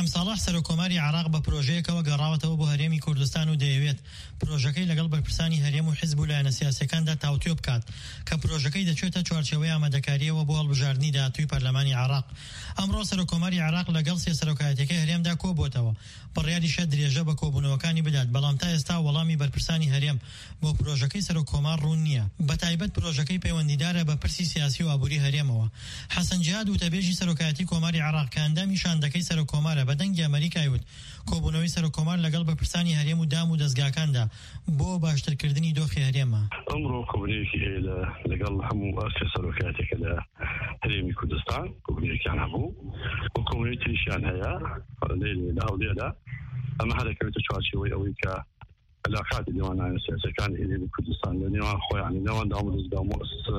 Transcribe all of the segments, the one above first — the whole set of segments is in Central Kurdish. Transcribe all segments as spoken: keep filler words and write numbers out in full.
بەرهەم ساڵح سەرۆکۆماری عێراق بە پرۆژەیەکەوە گەڕاوەتەوە بۆ هەرێمی کوردستان و دەیەوێت پرۆژەکەی لەگەڵ بەرپرسانی هەرێم و حیزب و لایەنە سیاسیەکاندا تاوتوێ بکات کە پرۆژەکەی دەچێتە چوارچێوەی ئامادەکاریەوە بۆ هەڵبژاردننی داهاتووی پەرلەمانی عێراق. ئەمڕۆ سەرۆکۆماری عێراق لەگەڵ سێ سەرۆکایەتیەکەی هەرێمدا کۆبووەتەوە بڕیاریشە درێژە بە کۆبوونەوەکانی بدات، بەڵام تا ئێستا وەڵامی بەرپرسانی هەرێم بۆ پرۆژەکەی سەرۆکۆمار ڕوون نییە. بەتایبەت پرۆژەکەی پەیوەندیدارە بە پرسی سیاسی و ئابووری هەرێمەوە. حەسەن جیهاد وتەبێژی سەرۆکایەتی کۆماری عێراق کە ئەندامی شاندەکەی سەرۆکۆمارە بە دەنگی ئەمریکای وت کۆبوونەوەی سەرۆکۆمار لەگەڵ بەرپرسانی هەرێم و دام و دەستگاکاندا بۆ باشترکردنی دۆخی هەرێمە. ئەمڕۆ کۆبوونەیەکی هەیە لەگەڵ هەموو ئەرچە سەرۆکایەتێکە لە هەرێمی کوردستان کۆبوونەیەکیان هەبوو و کۆبوونەی تریشیان هەیە لە هەولێردا. ئەمە هەرەکەوێتە چوارچێوەی ئەوەی کە علاقاتی نێوان سیاسەکانی هەرێمی کوردستان لە نێوان خۆیان نێوان دام و دەستگا و مؤسسە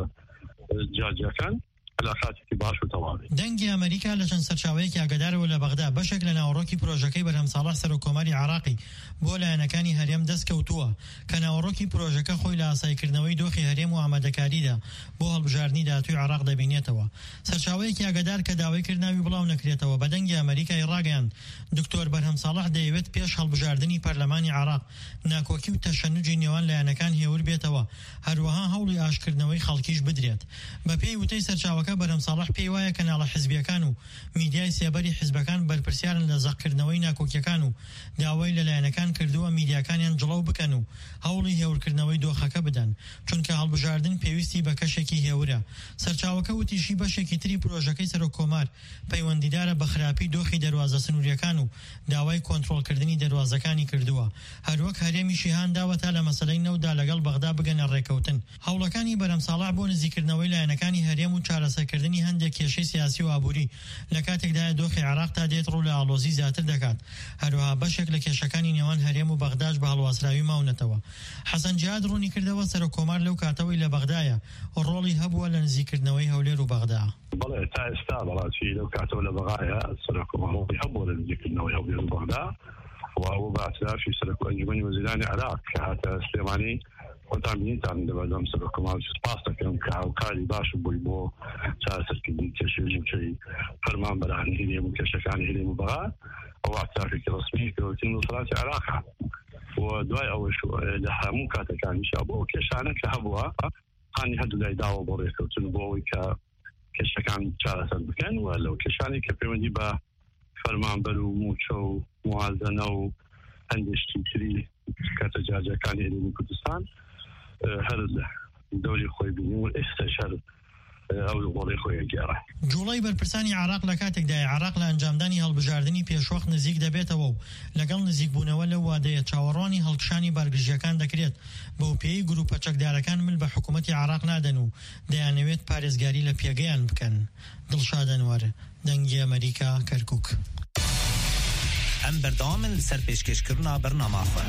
جاجەکان علاقاتێکی باش و تەواوی. دەنگی ئەمریکا لە چەند سەرچاوەیەکی ئاگادارەوە لە بەغدا بەشێک لە ناوەڕۆکی پرۆژەکەی بەرهەم ساڵح سەرۆکۆماری عێراقی بۆ لایەنەکانی هەرێم دەستکەوتووە کە ناوەڕۆکی پرۆژەکە خۆی لە ئاسایکردنەوەی دۆخی هەرێم و ئامادەکاریدا بۆ هەڵبژاردننی داهاتووی عێراق دەبینێتەوە. سەرچاوەیەکی ئاگادار کە داوای کردناوی بڵاو نەکرێتەوە بە دەنگی ئەمریکای ڕاگەیاند دکتۆر بەرهەم ساڵح دەیەوێت پێش هەڵبژاردننی پەرلەمانی عێراق ناکۆکی و تەشەنوجی نێوان لایەنەکان هێور بێتەوە، هەروەها هەوڵی ئاشکردنەوەی خەڵکیش بدرێت. بە پێی وتەی سەرچاوەکە بەرهەم ساڵح پێی وایە کەناڵە حیزبیەکان و میدیای سێبەری حیزبەکان بەرپرسیارن لە زەقکردنەوەی ناکۆکیەکان و داوای لەلایەنەکان کردووە میدیاکانیان جڵەو بکەن و هەوڵی هێورکردنەوەی دۆخەکە بدەن، چونکە هەڵبژاردن پێویستی بە کەشێکی هێورە. سەرچاوەکە وتیشی بەشێکی تری پرۆژەکەی سەرۆکۆمار پەیوەندیدارە بە خراپی دۆخی دەواازە سنووریەکان و داوای کۆنتڕۆڵکردنی دەواازەکانی کردووە. هەروەک هەرێمیشی هانداوەتە لە مەسەلەی نەودا لەگەڵ بەغدا بگەنە ڕێکەوتن. هەوڵەکانی بەرهەم ساڵح بۆ نزیکردنەوەی لایەنەکانی هەرێم و چارەسەرکردنی هەندێک کێشەی سیاسی و ئابووری لە کاتێکدا دۆخی عێراق تا دێت ڕوو لە ئاڵۆزی زیاتر دەکات. هەروەها بەشێک لە کێشەکانی نێوان هەرێم و بەغداش بە هەڵواسراوی ماونەتەوە. حەسەن جیهاد ڕوونی کردەوە سەرۆکۆمار لەو کاتەوەی لە بەغدایە ڕۆڵی هەبووە لە نزیکردنەوەی هەولێر و بەغدا. بەڵێ تا ئێستا بەڵاتی لەو کاتەوە لە بەغایە سەرۆکۆمار ڕۆڵی هەبووە لە نزیکردنەوەی هەولێر و بەغدا و ئەوە بە ئەترافی سەرۆک ئەنجومەنی وەزیرانی عێراق کە هاتە سلێمانی خۆتان بینیتان لەبەردەم سەرۆکۆمار سوپاس دەکەم کە هاوکاری باش بووی بۆ چارەسەرکردنی کێشەی فەرمانبەرانی هەرێم و کێشەکانی هەرێم و بەغا ئەوە ئەترافێکی ڕسمی کەوتین وڵاتی عێراقە و دوای ئەوەش لە هەموو کاتەکانیشا بۆ ئەو کێشانە کە هەبووە هانی هەردوو لای داوە بۆ ڕێکەوتن بۆ ئەوەی کە کێشەکان چارەسەر بکەن و لەو کێشانی کە پەیوەندی بە فەرمانبەر و موچە و موازنە و هەندێشتی تری کاتە جاجەکانی هەرێمی کوردستان هەر دەوری خۆی بینی و ئێستاش هەر ئەو وڵی خۆی گێڕە. جوڵەی بەرپرسانی عێراق لە کاتێکدای عێراق لە ئەنجامدانی هەڵبژاردننی پێشوەخت نزیک دەبێتەوە و لەگەڵ نزیکبوونەوە لەو وادەیە چاوەڕوانی هەڵکشانی بارگژیەکان دەکرێت بەو پێی گروپە چەکدارەکان مل بە حکوومەتی عێراق نادەن و دەیانەوێت پارێزگاری لە پێگەیان بکەن. دڵشاد ئەنوەر، دەنگی ئەمریکا، کەرکووک. ئەم بەردەوامن لەسەر پێشکەشکردنا بەرنامە خۆ.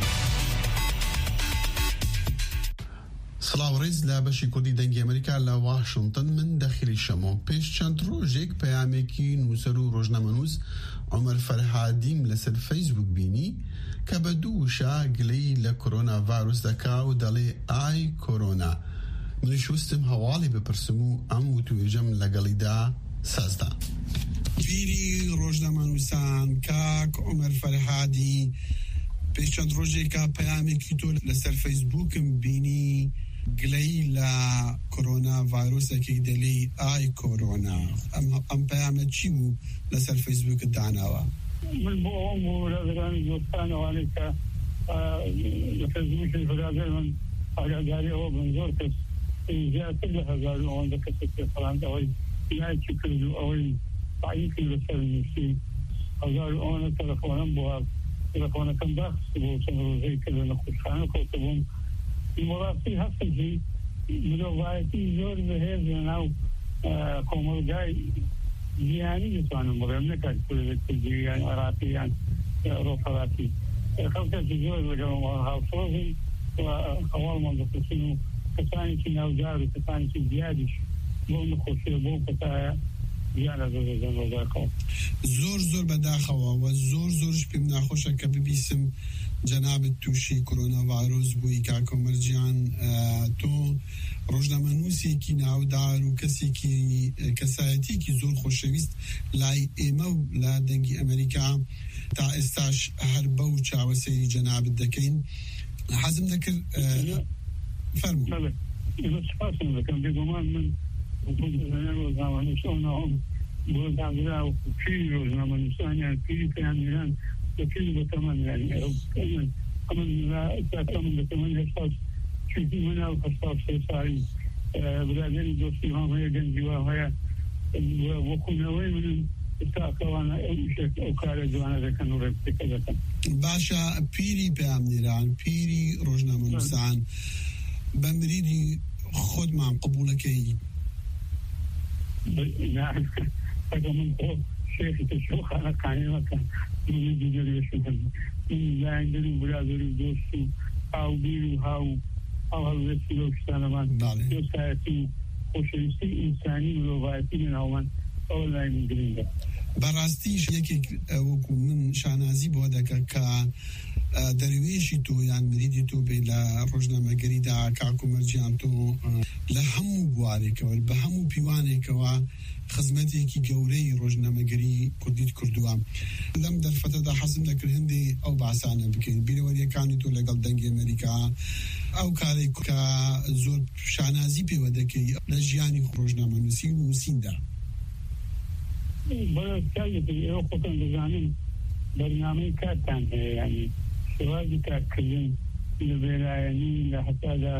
سڵاو ڕێز لە بەشی کوردی دەنگی ئەمریکا لە واشنگتن من دەخیری شەمەوە. پێش چەند ڕۆژێک پەیامێکی نووسەر و ڕۆژنامەنووس عومەر فەرهادیم لەسەر فەیسبوک بینی کە بە دوو وشە گلەی لە کۆرۆنا ڤایرۆس دەکا و دەڵێ ئای کۆرۆنا. منیش وستم هەواڵی بپرسم و ئەم وتوێژەم لەگەڵیدا سازدا. پیری ڕۆژنامەنووسان کاک عومەر فەرهادی، پێش چەند ڕۆژێکە پەیامێکی تۆ لەسەر فەیسبوکم بینی گلەی لە کۆرۆنا ڤایرۆسێکی دەڵێ ئای کۆرۆنا. ئەم پەیامە چی بوو لەسەر فەیسبوکت داناوە؟ من بۆ ئەوم بوو لەگەڵانی دۆستانەوانەی کە لە فەیسبوکی بەرادەر من ئاگاداری ئەوە بن زۆر کەس زیاتر لە هەزار و ئەوەندە کەسێک پێ فەڵاند ئەوەی بینایکی کرد و ئەوەی تعییکی لەسەر نووسی هەزار و ئەوەندە تەلەفۆنەم بووە تلفونەکەم داخست بوو چەند ڕۆژەی کە لە نەخۆشخانە کەوتە بووم. دیمۆڕاستی هەستێکی مرۆڤایەتی زۆر بەهێز لە ناو کۆمەلگای گیانی دەتوانم بڵێم نەکات کوردێکی گیان عێراقی یان ڕۆپەڕاتی خەڵکێکی زۆر لەگەڵ هاوسۆزی و هەواڵمان دەپرسین و کەسانێکی ناودار و کەسانێکی زیادیش بۆ نەخۆشیە بۆ کەسایە زۆر زۆر بەداخەوە و زۆر زۆرش پێم ناخۆشە کە ببیسم جناب توشی کرونا وایروس بووی کاکە مەرجیان تۆ ڕۆژنامەنووسێکی ناودار و کەسێکی کەسایەتێکی زۆر خۆشەویست لای ئێمە و لا دەنگی ئەمریکا تا ئێستاش هەر بەو چاوەسەیری جەنابت دەکەین. حەزم دەکرد فەرموو. سپاسم دەکەم بێگومان من ڕۆژنامەنووسانەوەم بۆ داگرا و پیری ڕۆژنامەنووسانیان پیری پەیامێران دەکەی بەتەمەن یانی ئەمن ئەمن دەتەمەن هێشتا چونکی منە و هەشتا سێ ساڵی برادێری دۆستی وام هەیە گەنجی وام هەیە وەکوونەوەی منم ئێستاکەوانە ئەو شێک ئەو کارە جوانە دەکەن و ڕێپێکە دەکەن. باشە پیری پەیامێران پیری ڕۆژنامەنووسان بە مریدی خۆتمان قبوڵەکەی من شيخي تشوخ أنا كاني مكان من جدير يشوفن من زين دري برادري دوستي أو بيرو هاو أو هالوسيلة وشتانا من يساعدني خوشيستي إنساني ولغايتي من هون أول لا يمدرين. بەڕاستیش یەکێک وەکو من شانازی بۆ دەکە کە دەروێشی تۆ یان مریدی تۆ بێ لە ڕۆژنامەگەریدا کاکو مەرجیان تۆ لە هەموو بوارێکەوە بە هەموو پیوانێکەوە خزمەتێکی گەورەی ڕۆژنامەگەری کوردیت کردووە. لەم دەرفەتەدا حەزم دەکرد هەندێ ئەو باسانە بکەین بیرەوەریەکانی تۆ لەگەڵ دەنگی ئەمریکا ئەو کارێک کە زۆر شانازی پێوە دەکەی لە ژیانی ڕۆژنامەنووسی و نووسیندا. بەڵێ کارێکی ئێوە خۆتان دەزانن بەرنامەی کارتان هەیە یعنی شێوازی کارکردن لە بێلایەنی لە هەتادا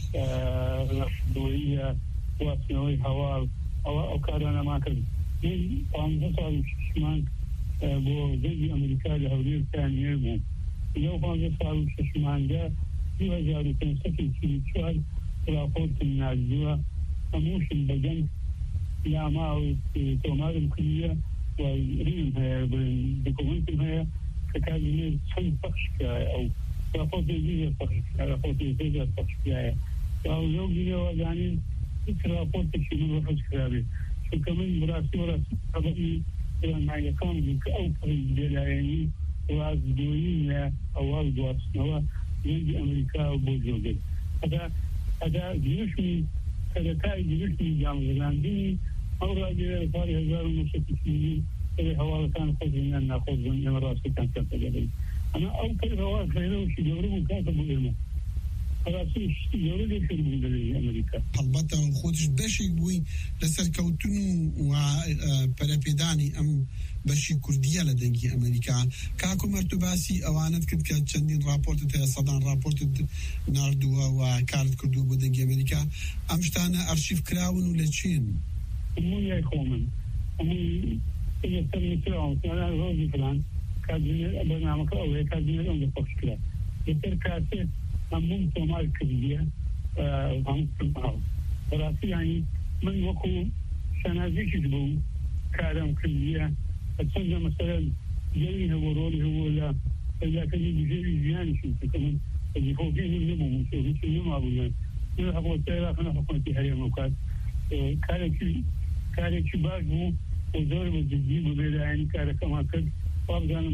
ڕەشدۆیە واچنەوەی هەواڵ ئەوە ئەو کارانەما کرد. من پانزە ساڵ و شەشمان بۆ دەنگی ئەمریکا لە هەولێر پەیامێر بووم. لەو پانزە ساڵ و شەشماندا دوو هەزار و پێنج سەد و چل و چوار راپۆرتم نردووە هەمووشم بەگەنگ لاما و تۆمارم کردیە و ڕیم هەیە دکومنتم هەیە کە کاتژمێر چەند پەخش کرایە ئەو راپۆرتی دیزە پەخش کرایە راپۆرتی سێجا پەخش کرایە لەو بیرەوە زانین هیچ راپۆرتێکی من ڕەحەز کرابێ چونکە من بڕاستی وەڕاستی خەبەری پلانمایەکان بوو کە ئەو بێلایەنی وازدۆیی لە ئەواز گواستنەوە دەنگی ئەمریکا بۆ جۆگەر ئەدا ئەدا گرشمی سەرەتای گرشمی جامەزراندنی ئەو ڕادیۆ ساڵی هەزار و نۆ سەد و چلی هەواڵەکان خۆشیان ناخۆشبن ئێمە ڕاستیتان کەسە دەبین ئەمە ئەو کەی هەواڵ خێرەوەشی گەورە بوو کاتە بۆ ئێمە ڕاستی شتی گەورە لێشێر بوو دەبێت ئەمریکا. هەڵبەتە خۆتش بەشێک بووی لە سەرکەوتن و پەرەپێدانی ئەم بەشی کوردیە لە دەنگی ئەمریکا. کاکو مەرد و باسی ئەوانت کرد کە چەندین راپۆرتت هەیە سەدان راپۆرتت ناردووە و کارت کردووە بۆ دەنگی ئەمریکا. ئەم شتانە ئەرشیف کراون و لە چین؟ هەمووی خۆمن هەمووی سەر میتراوە ڕۆژی فلان کاتژمێر بەرنامەکە ئەوەیە کاتژمێر ئەوەندە پەخش کرا لەسەر کاتێک هەمووم تۆمار کردیە هەموو کردماوە. بەڕاستی یانی من وەکو شانازێکیش بوو کارم کردیە چەندە مەسەرەن جەوی هەبوو ڕۆڵی هەبوو لە پەیداکردنی بژێوی ژیانیشی کە من وەزیفەکەی نەبووم هیچی نەمابووم من هەبوو عێراق نەحکومەتی هەرێم وکات کارێکی کارێکی باش بوو و زۆر بە جددی بوو بێلایەنی کارەکەمان کرد وابزانم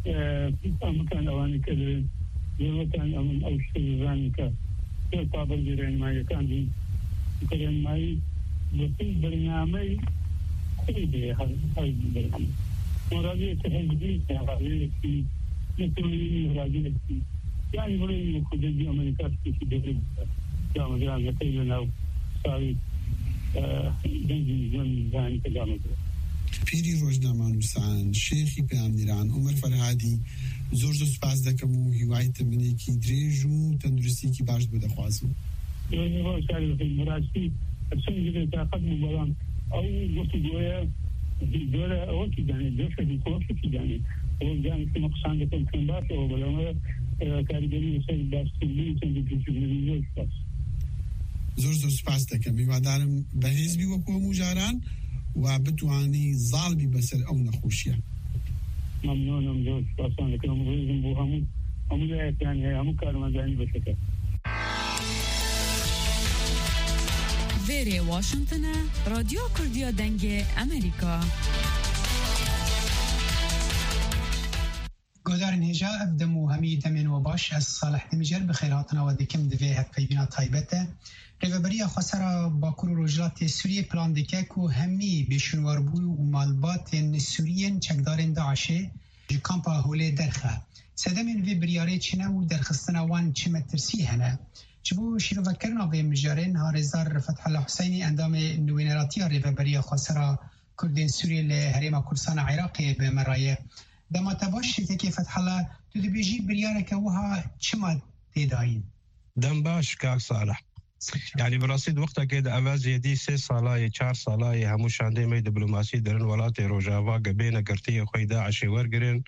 ئەمەکان ئەوانی کە دەوێن زۆرەکان ئەمن ئەو شتە دەزانین کە زۆر پابەندی ڕێنماییەکان بوون کە ڕێنمایی بەپێی بەرنامەی خۆی دەیە هەر بەرنامە مۆرادەیەکە هەندی ڕادیۆیەکی نەتەوەیی ڕادیۆیەکی یانی بڵێن وەکو دەنگی ئەمریکا شتێکی دەبێت جامەزرانەکەی لەناو ساڵی دەنگی ژیانی زانی کە جامەزرا. پیری ڕۆژنامەنووسان شێخی پەیامێران عومەر فەرهادی زۆر زۆر سپاس دەکەم و هیوای تەمەنێکی درێژ و تەندروستیکی باش بۆ دەخوازم. ڕاستی چەند تاقەت بوو بەڵام ئەو گفتوگۆیە زۆرە ئەوەکی دانێت دۆشەی کۆشێکی دانێت ئەوە دانی کە قسان دەکەم چەند باشەوە بەڵامە کاریگەری لەسەر باشترینی چەندی پێچوونەوەی زۆر سپاس. زۆر زۆر سپاس دەکەم هیوادارم بەهێزبی وەکو هەموو جاران و بتوانی زاڵبی بەسەر ئەو نەخۆشیە. ممنونم زۆر سپاسان دەکەم ڕێزم بۆ هەموو هەموو لایەکان هەیە هەموو کارمەندانی بەشەکە. وێرێ واشنگتنە رادیۆ کوردیە دەنگێ ئەمریکا. گودار نهجا افدمو همی دمین و باش از صالح دمیجر بخیر هاتنا و دکم دوی هف پیبینا تایبته ریوبری خسارا باکور روجلات سوریه پلان دکه که همی بشنوار بو و مالبات سوریین چکدارن داعشه جو کامپا هوله درخه سدمین وی بریاره چنه و درخستنا وان چه مترسی هنه چبو شیرو فکرنا وی مجارین هارزار فتح الله حسینی اندام نوینراتی ریوبری خسارا کردین سوریه لحریم کردستان عراقی به مرایه دما تباش تکی فتح الله تو دی بیجی بریاره که وها چما تیداین دم باش کاک صالح يعني برصيد وقتها كده أوازي دي سي صلاي چار صلاي همو شاندي مي دبلوماسي درن ولاتي روجاوا قبينا قرتي خوي داعش ورقرن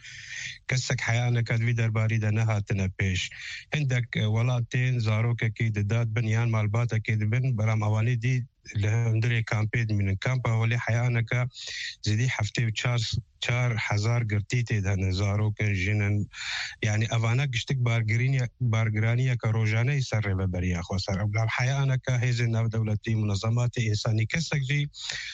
كسك حيانا كدوي درباري دنها تنبيش عندك ولاتين زاروك كيد داد بنيان مالباتا كيد بن برام أواني دي لهندري كامبيد من الكامبا ولي حيانك زدي حفتي وچار چار هزار قرتي تيدهن زاروك جنن يعني أفانا قشتك بارقرينيا بارقرانيا كروجانا يسر ببريا خوصر أبلا حيانك هيز الناف دولتي منظمات إنساني كسك جي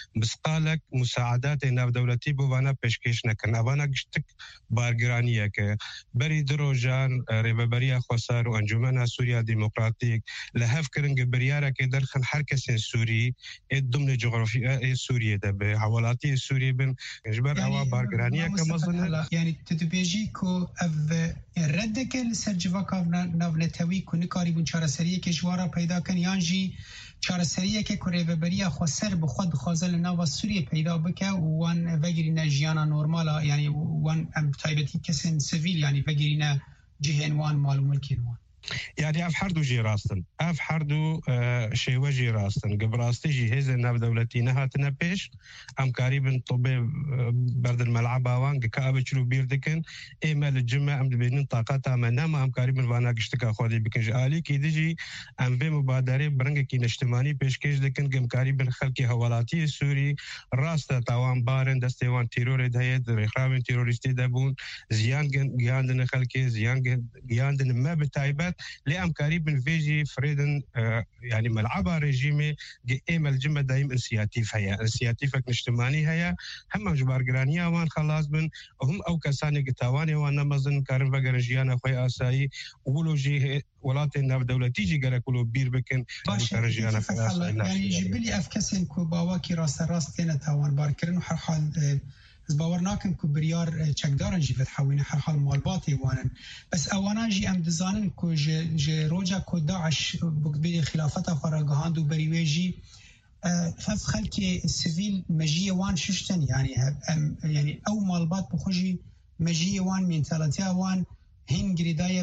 مسقالك مساعدات الناف دولتي بوانا بشكيش نكن أفانا قشتك بارقرانيا كبري دروجان رببريا خوصر وأنجمنا سوريا ديمقراطيك لهف كرنج بريارا كدرخن حركة سوري ضمن جغرافيا سوريا ده بحوالاتي سوريا بن جبر أوا بارقرانيا كمظن يعني تدبيجي كو اف ردك السرجفا كافنا نافنتوي كو نكاري بون چارسريه كه جوارا پیدا كن يانجي چارسريه كه كوريبريا خسر بخود خازل ناوا سوريا پیدا بك وان وگرينا جيانا نورمالا يعني وان ام تايبتي كسن سيفيل يعني وگرينا جهن وان مال ملكين وان يعني اف حردو جي راستن اف حردو آه شيوه جي راستن قبراستي جي هيز الناف دولتي نهاتنا بيش ام قريبا طبي برد الملعب وان كابه چلو بيردكن ايمال الجمع ام بينن طاقات امنا ما ام قريبا وانا قشتكا خودي بكنج الي كي دجي ام بي مبادره برنگ كي نجتماني پیش كيش دكن قم قريبا خلقي حوالاتي السوري راستا تاوان بارن دستيوان تيرور دهيد رخراوين تيروريستي دبون زيان گياندن خلقي زيان گياندن ما بتايبات لأم قريب من فيجي فريدن آه يعني ملعبها ريجيمي إيم الجمة دايم انسياتيف هيا انسياتيفك نجتماني هيا هم جبار قرانيا وان خلاص بن وهم أو كساني قتاواني وان نمزن كارن فقر جيانا خوي آساي وولو جي ولاتي ناف دولتي جي قرا كلو بير بكن جيانا خوي آساي يعني جبلي أفكسين كو باواكي راس راس تينا تاوان باركرن وحر حال باور ناکن که بریار چکدارن جی فتح وینه هر حال مالباتی وانن بس اوانا جی ام دزانن که جی روجا که داعش بقبیل خلافت خراگهان دو بریوی جی فف خلق سیویل مجی وان ششتن يعني يعني او مالبات بخوجي مجی وان منتالتی وان هین گریدای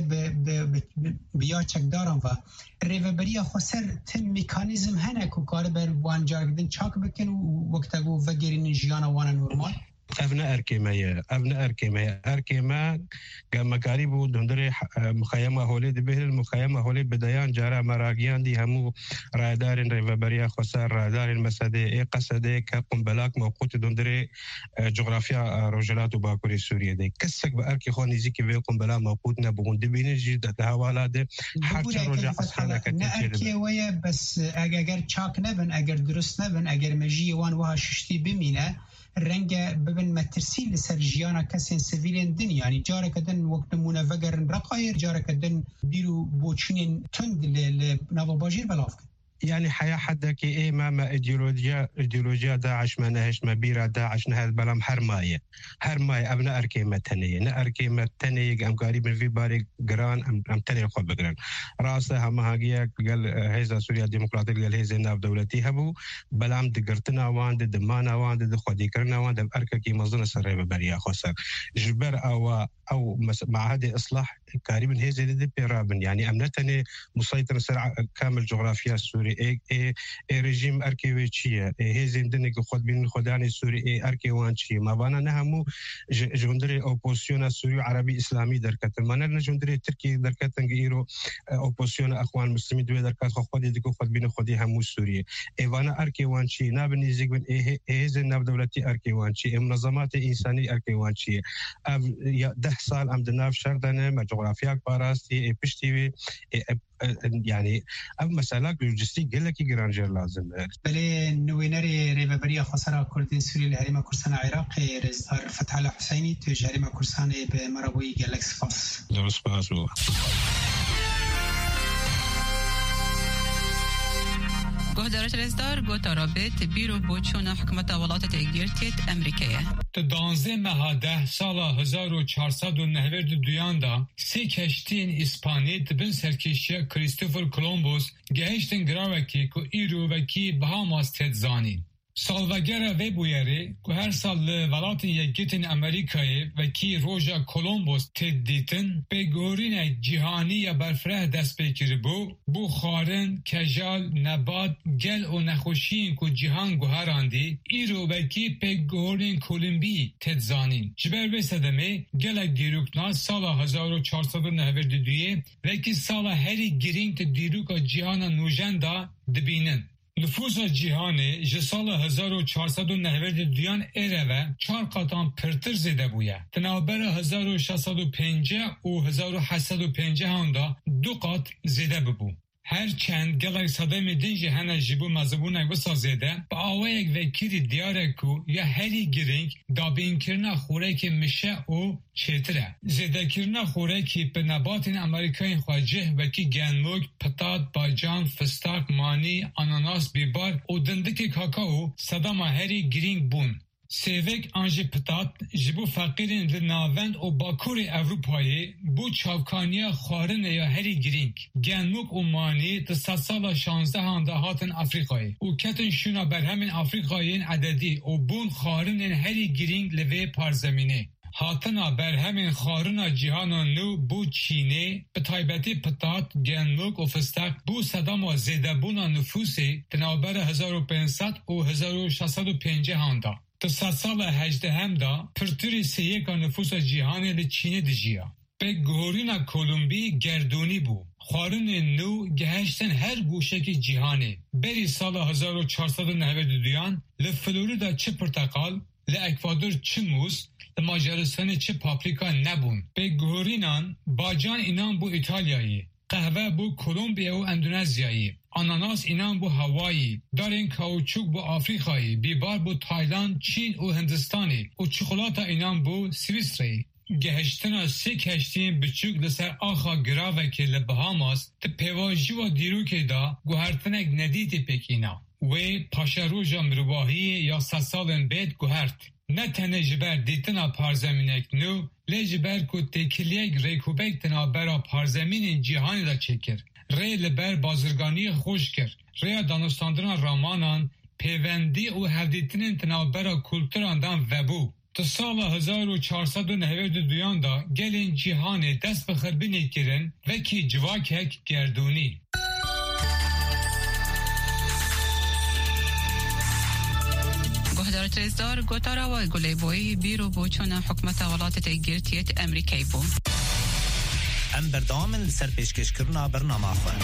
بیا چکدارن و ریوبری خسر تن میکانیزم هنه که کار بر وان جارگدن چاک بکن و وقتگو وگرین جیانا وان نورمال أبناء أركيما أبناء أركيما أركيما كما قريبو دندري مخيمة هولي دبه المخيمة هولي بدايان جارا مراجيان دي همو رادار ريفابريا خسار رادار المسادة إيه قصدة كقنبلاك موقوت دندري جغرافيا رجلات وباكوري سوريا دي كسك بأركي خوني زيكي في قنبلا موقوتنا بغون دبيني جيدة هوالا دي حرشا رجع أصحانا كتير أركي ويا بس أجر تشاك نبن أجر درس نبن أجر مجي وان وها ششتي بمينة رنگ ببن مترسی لسر جیانا کسین سویلین دن یعنی جاره کدن وقت منافقر رقایر جاره کدن بیرو بوچین تند لناو باجیر بلاف کن يعني حياة حدك إيه ما ما إيديولوجيا إيديولوجيا داعش ما نهش ما بيرا داعش نهاد بلام هرماية هرماية أبناء أركيمة تانية نأركيمة تانية أم قريب من في باري جران أم أم تانية خب جران راسها ما هاجيا قال هيزا سوريا ديمقراطية قال هيزا ناف دولتي هبو بلام دقرتنا وان دمانا وان دخودي كرنا وان دم أركي مظن سرية بريا خسر جبر أو أو مع هذه إصلاح قريب من هيزا دي بيرابن يعني أمنتني مسيطر سرع كامل جغرافيا السوري إيه إيه إيه رجيم أركيويتشيا إيه هزين دنيك خد بين خداني السوري إيه أركيوانشيا ما بنا نهمو جندري أوبوزيون السوري عربي إسلامي دركت ما نرنا جندري تركي دركت نجيرو أوبوزيون أخوان مسلمين دوي دركت خد يديكو خد بين خدي همو السوري إيه وانا أركيوانشيا نابني زيك من إيه إيه هزين ناب دولتي أركيوانشيا إيه منظمات إنسانية أركيوانشيا ده سال أم دناف شردنا ما جغرافيا باراستي إيه بشتي إيه يعني ام مسالات لوجستيك گلکی گرانجر لازم بله نوینری ریوبری خسرا کردین سوری لحریم کردستان عراق رزدار فتح الله حسینی تو جریم کردستان به مرابوی گلکس فاس درست بازو گهدارت رزدار گوتا رابط بیرو بوچون حکومت ولایت تگیرتیت امریکیه تا دانزده مهاده سال هزار و چهارصد و نود دویان دا سی کشتین اسپانی دبن سرکشی کریستوفر کولومبوس گهشتن گراوکی که ایرو وکی بهاماس تد زانین. سالوگر وی بویری که هر سال ولایت یکیتن امریکایی وکی روژا کولومبوس تد دیتن به گورین جهانی یا برفره دست بکری بو بو خارن، کجال، نبات، گل و نخوشین که جهان گوهراندی ایرو وکی به گورین کولومبی تد زانین. جبر بسدمه گل دیروکناز سال هزار و چهارصد و نود دویه وکی سال هری گرینگ تد دیروک جهان نوجنده دبینن. نفوس جهانی جسال هزار و چهارصد و نود دویان ایره چهار قطعان پرتر زده بویه. تنابر هزار و ششصد و پنجاه و هزار و هشتصد و پنجاه هنده دو قط زده ببو. هر چند گلک صدای دنجی هنه جبو مذبونه بسا زده با آوه یک وکیری دیاره کو یا هری گرینگ دابین کرنا خوره که میشه او چیتره. زده کرنا خوره که به نبات امریکای خواجه وکی گنموگ، پتات، باجان، فستاق، مانی، آناناس، بیبار و دندک کاکاو صدام هری گرینگ بون. سیوک آنجی پتات جبو فقیرین لناوند و باکور اروپایی بو چاوکانیا خارن یا هری گرینگ گنموک و مانی تا سال شانزده هانده هاتن افریقایی و کتن شونا بر همین افریقایین عددی و بون خارن هری گرینگ لوی پارزمینه هاتنا بر همین خارنا جهان نو بو چینه به تایبتی پتات گنموک و فستق بو صدام و زیده بونا نفوسی تنابر هزار و پنجصد و هزار و ششصد و پنجاه هانده تا ست سال هجده هم دا پرتوری سیکا نفوس جهانی لچینه دجیا. به گهورین کولومبی گردونی بو. خارن نو گهشتن هر گوشه که جهانی. بری سال هزار و چهارصد و نود دویان لفلوریدا چه پرتقال، لاکوادور چه موز، لماجرستان چه پاپریکا نبون. به گهورینان باجان اینان بو ایتالیایی. قهوه بو کولومبیا و اندونزیایی. آناناس اینان بو هوایی، دارین کاوچوک بو آفریقایی، بیبار بو تایلند، چین و هندستانی و چکولاتا اینان بو سویسری. گهشتنا سی کشتین بچوک لسر آخا گراوه که لبهاماس تا پیواجی و دیروکه دا گوهرتنک ندیتی پکینا و پاشروژا مروباهی یا سسالن بید گوهرت. نه تنه جبر دیتنا پارزمینک نو لی جبر که تکلیک ریکوبک تنا برا پارزمین جهانی دا چکر. ری لبر بازرگانی خوش کرد. ری دانستاندن رامانان پیوندی و هفدیتنین تنابرا کلتوران دان وبو. تا سال هزار و چهارصد و نود دویان دا گلین جهان دست بخربینی کرن وکی جواکک گردونی. گهدارت رزدار گوتارا و گلی بوی بیرو بوچون حکمت ولایت تگیرتیت امریکای بو. ام بردامن سر پیشکش کرنا برنامه خواه.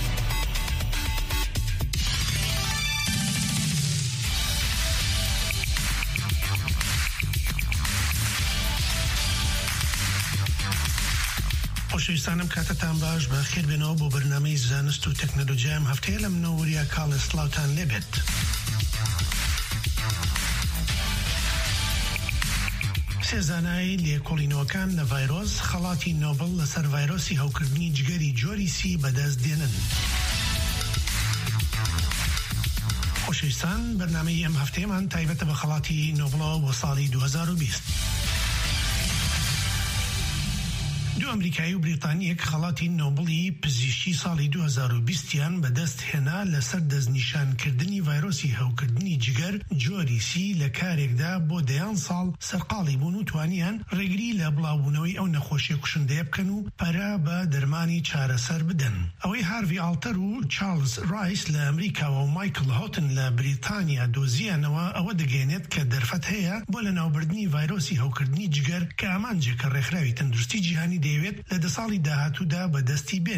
خوشویستانم کاتتان باش با خیر بینو بو برنامه زانست و تکنولوژی هم هفته لم نوریا کال سلاوتان لبت. سێزانایی لێکۆڵینەوەکان لە ڤایرۆس خەڵاتی نۆبڵ لەسەر ڤایرۆسی هەوکردنی جگەری جۆری سی بەدەست دێنن. خۆشەویستان بەرنامەی ئەم هەفتەیەمان تایبەتە بە خەڵاتی نۆبڵەوە بۆ ساڵی دوو هەزار و بیست. دو ئەمریکایی و بریتانیەک خەڵاتی نۆبڵی پزیشکی ساڵی دوو هەزار و بیستیان بەدەست هێنا لەسەر دەستنیشانکردنی ڤایرۆسی هەوکردنی جگەر جۆری سی لە کارێکدا بۆ دەیان ساڵ سەرقاڵی بوون و توانیان ڕێگری لە بڵاوبوونەوەی ئەو نەخۆشیە کوشندەیە بکەن و پەرە بە دەرمانی چارەسەر بدەن. ئەوەی هاروی ئالتەر و چارلز ڕایس لە ئەمریکاوە و مایکل هۆتن لە بریتانیا دۆزیانەوە ئەوە دەگەێنێت کە دەرفەت هەیە بۆ لە ناوبردنی ڤایرۆسی هەوکردنی جگەر کە ئامانجێکە ڕێکخراوی تەندروستی جیهانی دەیەوێت لە دە ساڵی داهاتوودا بەدەستی بێنێت.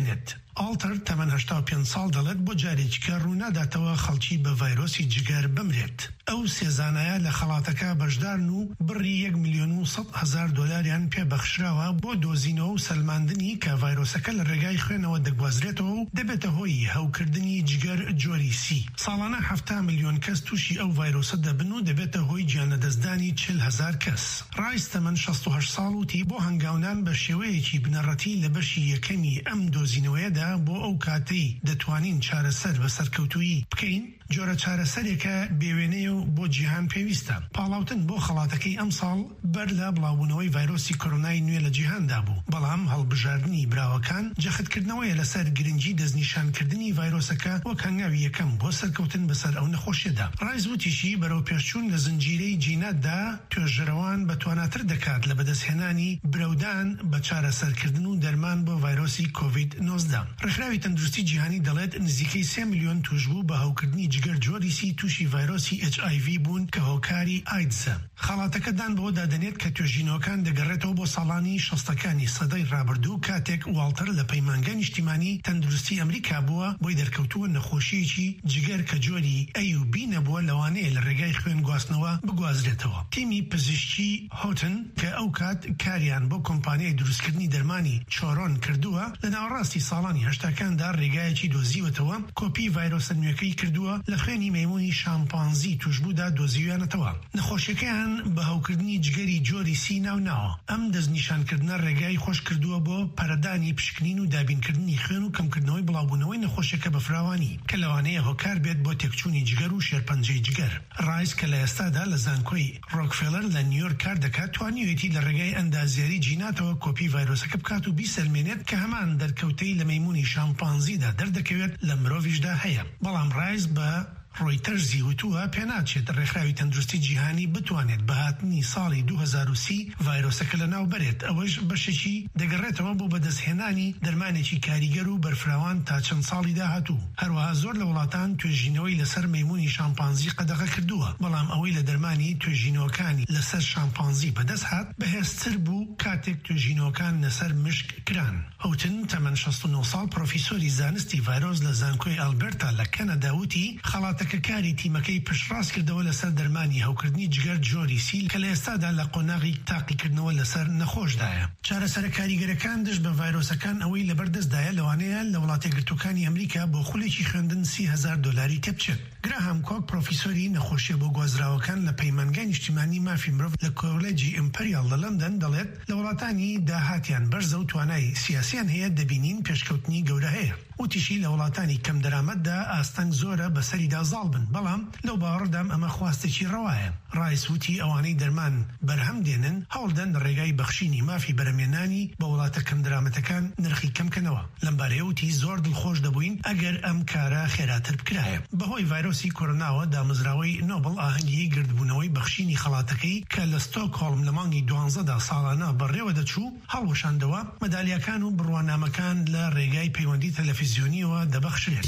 ئالتەر تەمەن هەشتا و پێنج ساڵ دەڵێت بۆ جارێکیکە ڕووناداتەوە خەڵکی بە ڤایرۆسی جگەر بمرێت. ئەو سێزانایە لە خەڵاتەکە بەشدارن و بڕی یەک میلیۆن و سەد هەزار دۆلاریان پێبەخشراوە بۆ دۆزینەوە و سەلماندنی کە ڤایرۆسەکە لە ڕێگای خوێنەوە دەگوازرێتەوە و دەبێتە هۆی هەوکردنی جگەر جۆری سی. ساڵانە هەفتا میلیۆن کەس تووشی ئەو ڤایرۆسە دەبن و دەبێتە هۆی گیانەدەستدانی چل هەزار کەس. ڕایس تەمەن شەست و هەشت ساڵ وتی بۆ هەنگاونان بە شێوەیەکی بنەڕەتی لە بەشی یەکەمی ئەم دۆزینەوەیەدا بۆ ئەو کاتەی دەتوانین چارەسەر بە سەرکەوتووی بکەین جۆرە چارەسەرێکە بێوێنەیە و بۆ جیهان پێویستە. پاڵاوتن بۆ خەڵاتەکەی ئەم ساڵ بەر لە بڵاوبوونەوەی ڤایرۆسی کۆرۆنای نوێ لە جیهاندا بوو، بەڵام هەڵبژاردننی براوەکان جەختکردنەوەیە لەسەر گرنگی دەستنیشانکردنی ڤایرۆسەکە وەک هەنگاوی یەکەم بۆ سەرکەوتن بەسەر ئەو نەخۆشیەدا. ڕایز وتیشی بەرەو پێشچوون لە زنجیرەی جیناتدا توێژەرەوان بەتواناتر دەکات لە بەدەستهێنانی برەودان بە چارەسەرکردن و دەرمان بۆ ڤایرۆسی کۆڤید نۆزدە. ڕێکخراوی تەندروستی جیهانی دەڵێت نزیکەی سێ میلیۆن توشبوو بە هەوکردنی جگەر جۆری سی تووشی ڤایرۆسی ئەچ ئای ڤی بوون کە هۆکاری ئایدزە. خەڵاتەکەدان بەوە دادەنێت کە توێژینەوەکان دەگەڕێتەوە بۆ ساڵانی شەستەکانی سەدەی ڕابردوو کاتێک واڵتەر لە پەیمانگای نیشتیمانی تەندروستی ئەمریکا بووە بۆی دەرکەوتووە نەخۆشیەکی جگەر کە جۆری ئەی و بی نەبووە لەوانەیە لە ڕێگای خوێن گواستنەوە بگوازرێتەوە. تیمی پزیشکی هۆتن کە ئەو کات کاریان بۆ کۆمپانیای دروستکردنی دەرمانی چۆرۆن کردووە لە ناوەڕاستی ساڵانی هەشتاکاندا ڕێگایەکی دۆزیوەتەوە کۆپی ڤایرۆسە نوێەکەی کردووە لە خوێنی مەیمونی شامپانزی توشبوودا دۆزیویانەتەوە. نەخۆشیەکەیان بە هەوکردنی جگەری جۆری سی ناوناوە. ئەم دەستنیشانکردنە ڕێگای خۆش کردووە بۆ پەرەدانی پشکنین و دابینکردنی خوێن و کەمکردنەوەی بڵاوبوونەوەی نەخۆشیەکە بە فراوانی کە لەوانەیە هۆکار بێت بۆ تێکچوونی جگەر و شێرپەنجەی جگەر. ڕایس کە لە ئێستادا لە زانکۆی ڕۆکفێلەر لە نیویۆرک کار دەکات توانیوێتی لە ڕێگای ئەندازیاری جیناتەوە کۆپی ڤایرۆسەکە بکات و بیسەلمێنێت کە هەمان دەرکەوتەی لە مەیمونی شامپانزیدا دەردەکەوێت لە مرۆڤیشدا هەیە. بەڵام ڕایس بە ڕۆیتەرزی وتووە پێناچێت ڕێکخراوی تەندروستی جیهانی بتوانێت بەهاتنی ساڵی دوو هەزار و سی ڤایرۆسەکە لەناو بەرێت. ئەوەش بەشێکی دەگەڕێتەوە بۆ بەدەستهێنانی دەرمانێکی کاریگەر و بەرفراوان تا چەند ساڵی داهاتوو. هەروەها زۆر لە وڵاتان توێژینەوەی لەسەر مەیمونی شامپانزی قەدەغە کردووە، بەڵام ئەوەی لە دەرمانی توێژینەوەکانی لەسەر شامپانزی بەدەست هات بەهێزتر بوو کاتێک توێژینەوەکان لەسەر مشک کران. ئەوتن تەمەن شەست و نۆ ساڵ پرۆفیسۆری زانستی ڤایرۆس لە زانکۆی ئالبێرتا لە کەنەدا وتی خەڵاتەکە کاری تیمەکەی پشتڕاست کردەوە لەسەر دەرمانی هەوکردنی جگەر جۆری سی کە لە ئێستادا لە قۆناغی تاقیکردنەوە لەسەر نەخۆشدایە. چارەسەرە کاریگەرەکان دژ بە ڤایرۆسەکان ئەوەی لەبەردەستدایە لەوانەیە لە وڵاتە گرتوەکانی ئەمریکا بۆ خولێکی خوێندن سی هەزار دۆلاری تێبچێت. گراهام کۆک پرۆفیسۆری نەخۆشیە بۆ گوازراوەکان لە پەیمانگای نیشتیمانی مافی مرۆڤ لە کۆلێجی ئیمپەریال لە لەندەن دەڵێت لە وڵاتانی داهاتیان بەرزە و توانای سیاسیان هەیە دەبینین پێشکەوتنی گەورە هەیە. وتیشی لە وڵاتانی کەم دەرامەتدا ئاستەنگ زۆرە بەسەریدا زاڵ بن، بەڵام لەو باوەڕدام ئەمە خواستێکی ڕەوایە. ڕایس وتی ئەوانەی دەرمان بەرهەم دێنن هەوڵدەن لە ڕێگای بەخشینی مافی بەرەمێنانی بە وڵاتە کەم درامەتەکان نرخی کەمکەنەوە. لەم بارەیە وتی زۆر دڵخۆش دەبووین ئەگەر ئەم کارە خێراتر بکرایە. بەهۆی ڤایرۆسی کۆرۆناوە دامەزراوەی نۆبڵ ئاهەنگی گردبوونەوەی بەخشینی خەڵاتەکەی کە لە ستۆکهۆڵم لە مانگی دوانزەدا ساڵانە بەڕێوە دەچوو هەڵوەشاندەوە مەدالیاکان و بڕوانامەکان لە ڕێگای پەیوەندی تەلەڤیزیۆنیەوە دەبەخشرێت.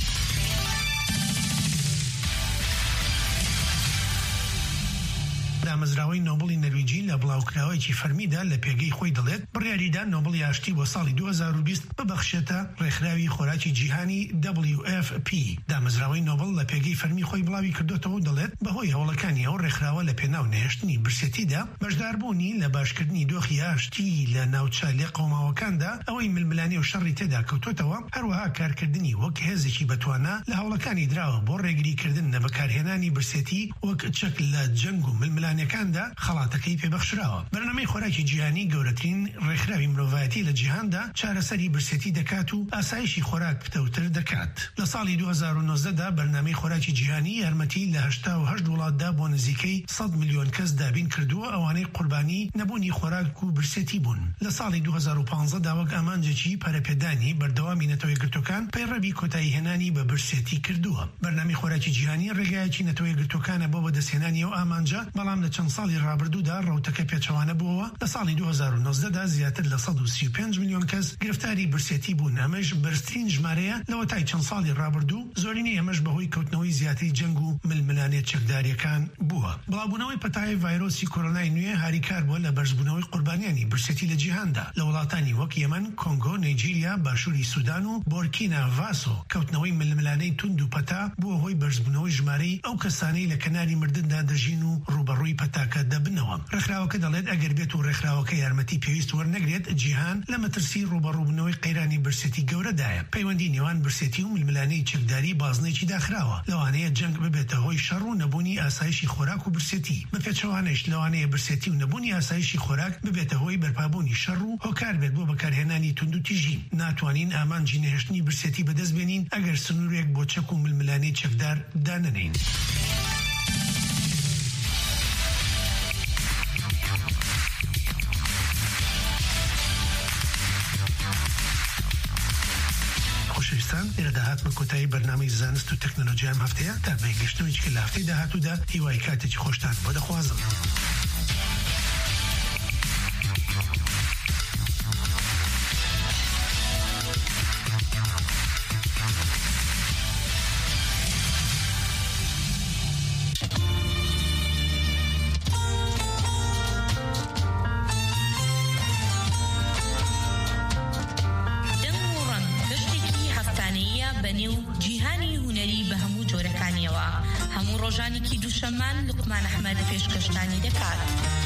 دامەزراوەی نۆبڵی نەرویجی لە بڵاوکراوەیەکی فەرمیدا لە پێگەی خۆی دەڵێت بڕیاریدا نۆبڵی ئاشتی بۆ ساڵی دوو هەزار و بیست ببەخشێتە ڕێکخراوی خۆراکی جیهانی دبلیو ئەف پی. دامەزراوەی نۆبڵ لە پێگەی فەرمی خۆی بڵاوی کردوتەوە و دەڵێت بەهۆی هەوڵەکانی ئەو ڕێکخراوە لە پێناو نەهێشتنی برسێتیدا بەشداربوونی لە باشکردنی دۆخی ئاشتی لە ناوچە لێ قەوماوەکاندا ئەوەی ململانی و شەڕی تێدا کەوتوتەوە، هەروەها کارکردنی وەک هێزێکی بەتوانە لە هەوڵەکانی دراوە بۆ ڕێگریکردن لە بەکارهێنانی برسێتی وەک چەک لە جەنگ و ململانەکاندا خەڵاتەکەی پێبەخشراوە. بەرنامەی خۆراکی جیهانی گەورەترین ڕێکخراوی مرۆڤایەتی لە جیهاندا چارەسەری برسێتی دەکات و ئاسایشی خۆراک پتەوتر دەکات. لە ساڵی دوو هەزار و نۆزدەدا بەرنامەی خۆراکی جیهانی یارمەتی لە هەشتا و هەشت وڵاتدا بۆ نزیکەی سەد میلیۆن کەس دابین کردووە ئەوانەی قوربانی نەبوونی خۆراک و برسێتی بوون. لە ساڵی دوو هەزار و پانزەدا وەک ئامانجێکی پەرەپێدانی بەردەوامی نەتەوەی گرتوەکان پەیڕەوی کۆتاییهێنانی بە برسێتی کردووە. بەرنامەی خۆراکی جیهانی ڕێگایەکی نەتەوەی گرتوەکانە بۆ بەدەستهێنانی ئەو ئامانجە، بەڵام بەڵام لە چەند ساڵی ڕابردوودا ڕەوتەکە پێچەوانە بووەوە. لە ساڵی دوو هەزار و نۆزدە دا زیاتر لە سەد و سی و پێنج میلیۆن کەس گرفتاری برسێتی بوون. ئەمەش بەرزترین ژمارەیە لەوە تای چەند ساڵی ڕابردوو. زۆرینەی ئەمەش بەهۆی کەوتنەوەی زیاتری جەنگ و ململانێت چەکداریەکان بووە. بڵاوبوونەوەی پەتای ڤایرۆسی کۆرۆنای نوێ هاریکار بووە لە بەرزبوونەوەی قوربانیانی برسێتی لە جیهاندا. لە وڵاتانی وەک یەمەن، کۆنگۆ، نایجیریا، باشووری سوودان و بۆرکینا ڤاسۆ کەوتنەوەی ململانەی توند و پەتا بووە هۆی بەرزبوونەوەی ژمارەی ئەو کەسانەی لە کەناری مردندا دەژین و ڕوبەڕووی پەتاکە دەبنەوە. ڕێکخراوەکە دەڵێت ئەگەر بێت و ڕێکخراوەکە یارمەتی پێویست وەرنەگرێت، جیهان لە مەترسی ڕوبەڕووبوونەوەی قەیرانی برسێتی گەورەدایە. پەیوەندی نێوان برسێتی و ململانەی چەکداری بازنێکی داخراوە. لەوانەیە جەنگ ببێتە هۆی شەڕ و نەبوونی ئاسایشی خۆراک و برسێتی. بەپێچەوانەش لەوانەیە برسێتی و نەبوونی ئاسایشی خۆراک ببێتە هۆی بەرپابوونی شەڕ و هۆکار بێت بۆ بەکارهێنانی تونند و تیژی. ناتوانین ئامانجی نەهێشتنی برسێتی بەدەست بێنین ئەگەر سنوورێک بۆ چەک و ململانەی چەکدار دانەنین. خۆشەویستان، لێرە داهاتمە کۆتایی بەرنامەی زانست و تەکنۆلۆژیا ئەم هەفتەیە. تا بەیگەشتنەوەی کە لە هەفتەی داهاتوودا هیوای کاتێکی خۆشتان بۆ دەخوازم. شەمان لوقمان ئەحمەد پێشکەشتانی دەکات.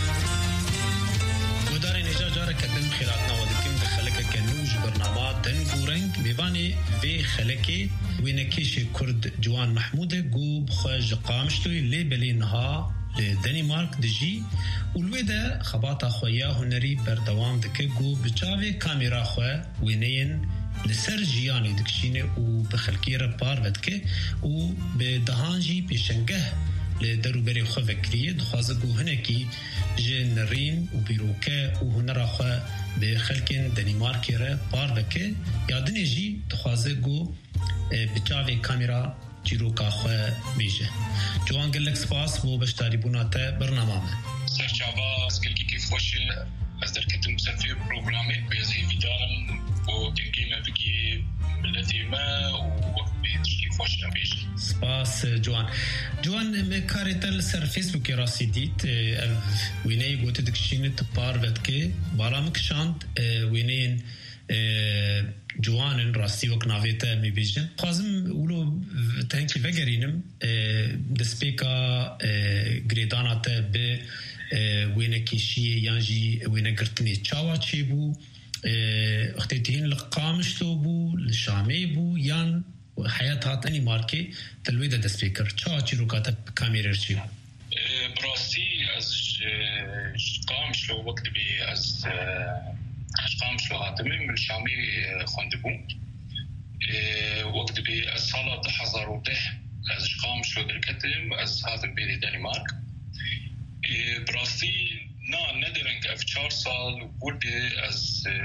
گۆدارێ نێجا جارێکە دەم خێراتنەوە دەکەم بە خەلەکەکە نو ji بەرنامە دەنگ و ڕەنگ میوانێ vê xelekê wênekêşê Kurd Ciwan Mehmûdê got bixwe ji Qamişloyê lê belê niha li Denîmark dijî û li wê de xebata xwe ya hunerî berdewam dike got bi çavê kamêra xwe wêneyên li ser jiyanê dikişîne û bi xelkê re par vedike û bi dehan jî pêşengeh li derûberê xwe vekiriye dixwaze got hinekî ji nirîn û bîroke û hunera xwe bi xelkên Denîmarkê re par veke ya dinê jî dixwaze got bi çavê kamêra çîroka xwe bêje. Ciwan gelek spas bo beşdarîbûna te bernama me. Serçava gelkî kêfxweş e ez derketim ser vê programê ez hêvî darim bo dengê me bigî milletê me û bê tiştî xweş em bêje. Spas Ciwan. Ciwan me karê te li ser Facebookê rastî dît ev wêneyê gote dikişîne tu par vedike bala min kişand wêneyên Ciwanin rastî wek navê te em ê bêjin. Xwazim wilo tenkî vegerînim destpêka girêdana te bi wênekêşiyê yan jî wênegirtinê çawa çêbû xtêtîhin li Qamişlo bû li Şamê bû yan hayat hat Denîmarkê te li wê de dest pê kir. Çawa çîroka te bi kamêrê re çêbû? Bi rastî ez ji Qamişlo wek dibê ez Qamişlo hatime min Şamê xwendibûm. Wek dibê ez sala du hezar û deh ez ji Qamişlo derketim ez hatim bêrê Denîmark. Bi rastî na nedereng ev çar sal werdê ez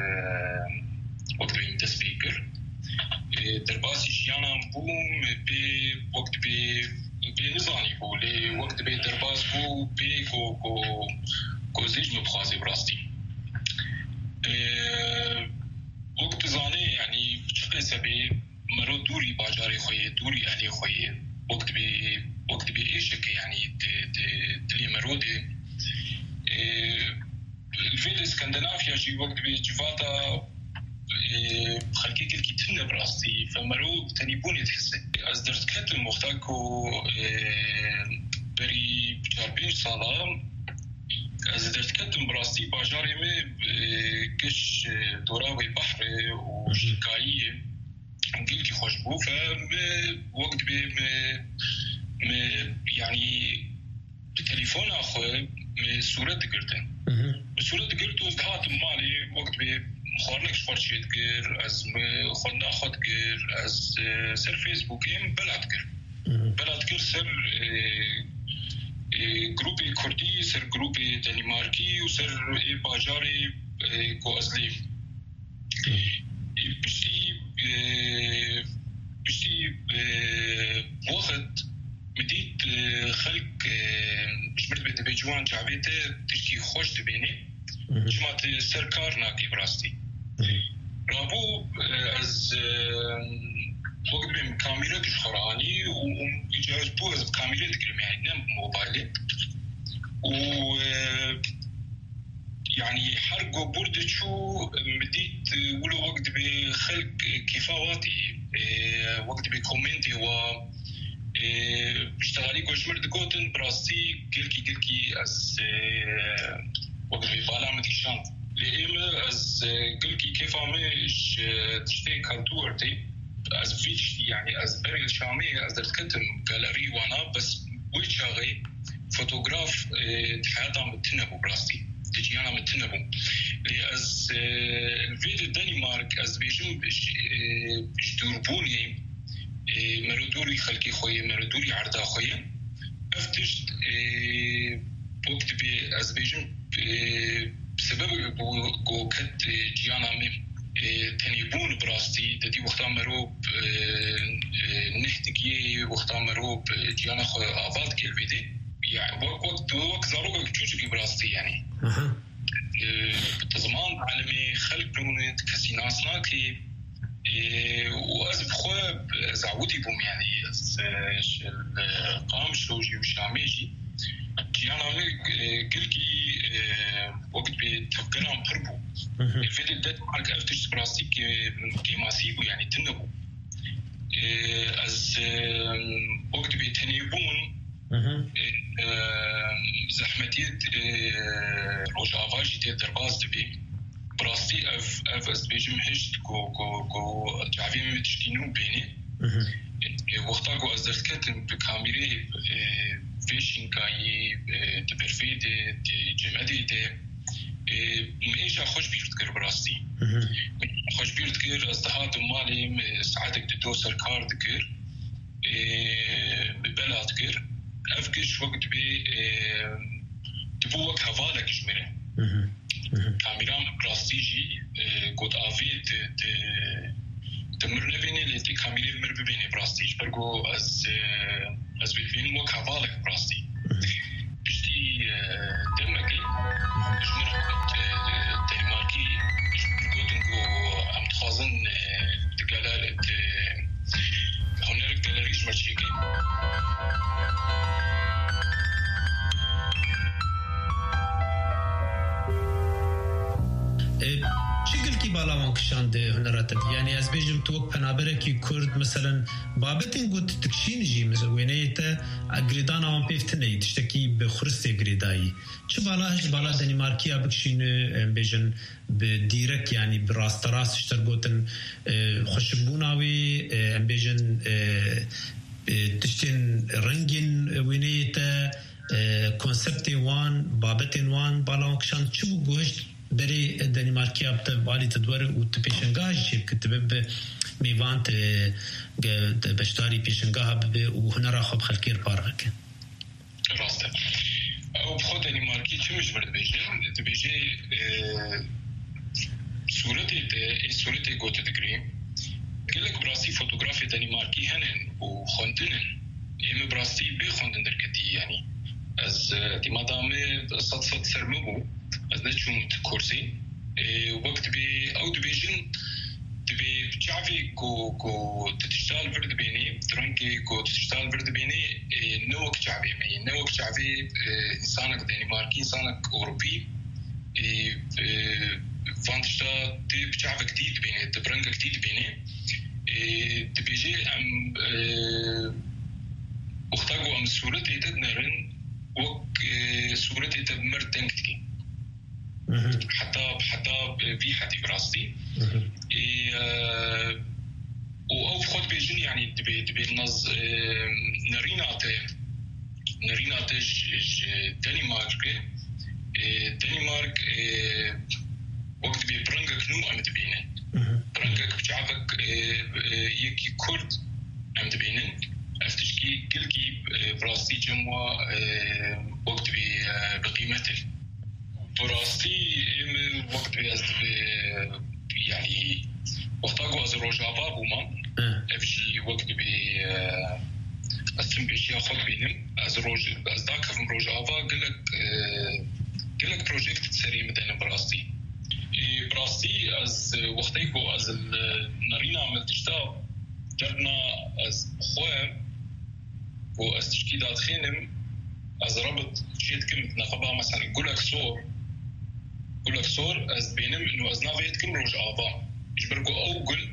wek dibê min dest pê kir. Derbasî jiyanan bûm pê wek dibê pê nizanî bû lê wek dibê derbas bû pê ku ku ku zêj min bixwaze bi rastî. وقت بزانه یعنی چه سبب مرو دوری باجاری خویه دوری اهلی خویه وقت به وقت به ایش که یعنی د د دلی مرو ده الفيل اسكندنافيا شي وقت به جواتا خلقي كل كتير براسي فمرو تنيبوني تحسه از درس كتل مختاكو بري بتربيش سالام از درتكتم براستي باجاري مي كش دوراوي بحر وشكاية قلتي خوش بو فوقت بي يعني بتليفون اخوي صورة دقرتن صورة دقرتو ازدهات مالي وقت بي خورنك شخور شيد قر از خورنا خود قر از سر فيسبوكين بلاد قر بلاد قر سر گروپی کردی سر گروپی دنیمارکی و سر باجاری کو ازلی بشتی بشتی وقت مديت خلق جمرت بيت بيجوان جعبيته تشكي خوش تبيني جمعت سركار ناكي براستي رابو از وقت بهم كاميرا كش خراني ويجاز بو از كاميرا تقريم يعني نم موبايلي و يعني حرقو برد شو مديت ولو وقت بخلق كفاواتي وقت بكومنتي و اشتغالي كوش مرد قوتن براستي قلكي قلكي از وقت ببالا مديشان لإما از قلكي كيف عميش تشتي كالتورتي از فيش يعني از بري الشامي از درتكتم جالري وانا بس ويشاغي فوتوغراف حياتها متنبو براستي تجيانا متنبو لي از الفيديو الدنمارك از بيجم جدوربوني مرودوري خلقي خويا مرودوري عرضا خويا افتشت وقت بي از بيجم بسبب جو كت جيانا مي تنيبون براستي تدي وقتا مروب نحتكي وقتا مروب جيانا خو آباد كيل بيدي يعني وقت وقت زاروغا كتوشكي براستي يعني بتزمان عالمي خلق نونت كسي ناسنا كي وأز بخوا زعودي بوم يعني قام شلوجي وشاميجي جيانا مي قلقي وقت بتفكران بربو الفيديو ده معك أفتش براستي كي ماسيبو يعني تنبو از وقت بتنيبون زحمتيت روجافا جيتي درباز دبي براستي اف اف از بيجم هشت كو كو كو جعفين متشكينو بيني وقتا كو از درتكتن بكاميري فيشين كاي تبرفيدي جمدي دي مئيشا خوش بيرتكر براستي خوش بيرتكر ازدهات مالي ساعتك دو سركار دكر ببلا دكر افكش وقت بي تبوك هفالك جميرة كاميرام براستيجي قد آفيت تمر نبيني لتي كاميري مر ببيني براستيج برگو از از ببين وك هفالك براستي بشتي دمكي جميرة دنماركي برگو تنگو ام تخازن تقلال هنالك دلاريش مرشيكي شكل كي بالاوان كشاند هنراتب يعني از بيجم توك بنابركي كرد مثلا بابتين قلت تكشينجي مثلا وينيتا اغريدان اوان بيفتني تشتكي بخرستي غريداي شو بالاش بالا دنماركيا بكشين بيجن بديرك يعني براست راس اشترغوتن خشبوناوي بيجن تشتين رنجين وينيتا كونسبتي وان بابتين وان بالاوان كشاند شو بقوشت بري دنماركيا بتبالي تدور وتبيشنغاج كتب ميوانت بشتاري بيشنغاها وهنا راخب خلكير بارك راسته او بخود دنماركي تشمش برد بيجي تبيجي صورتي ده صورتي قوت دقريم قال لك براسي فوتوغرافي دنماركي هنن وخوندنن ام براسي بخوندن دركتي يعني از دي مادامي صدفه سرمبو از نشوم كرسي وقت بي او دبيجن تبي بتشافي كو كو تشتغل برد بيني ترنكي كو تشتغل برد بيني نوك شعبي مي نوك شعبي انسانك دنماركي انسانك اوروبي فانتشتا تي بتشافي جديد بيني تبرنك جديد بيني تبيجي ام اختاقو ام صورتي تدنرن وك صورتي تدمر تنكتكي حتى حتى في حتى براستي او خد بيجن يعني تبي تبي نز نرينات نرينات دنمارك دنمارك وقت بي برنجك نو ام تبينه برنجك بتعرفك يكي كرد ام تبينن افتشكي كلكي براستي جموا وقت بي بقيمته براستي ام وقت بي يعني وقتاقو از روجابا بومان افشي وقت بي استم بي اشياء خط بينهم از روج از داك من روجافا قلك قلك بروجكت تسري مدن براستي براستي از وقتيكو از نارينا عملت اشتاب جربنا از خواه و از تشكيلات خينم از ربط شيت كم نقبها مثلا قلك صور قلك صور از بينم انه از نافيت كم روجافا يجبركو اوقل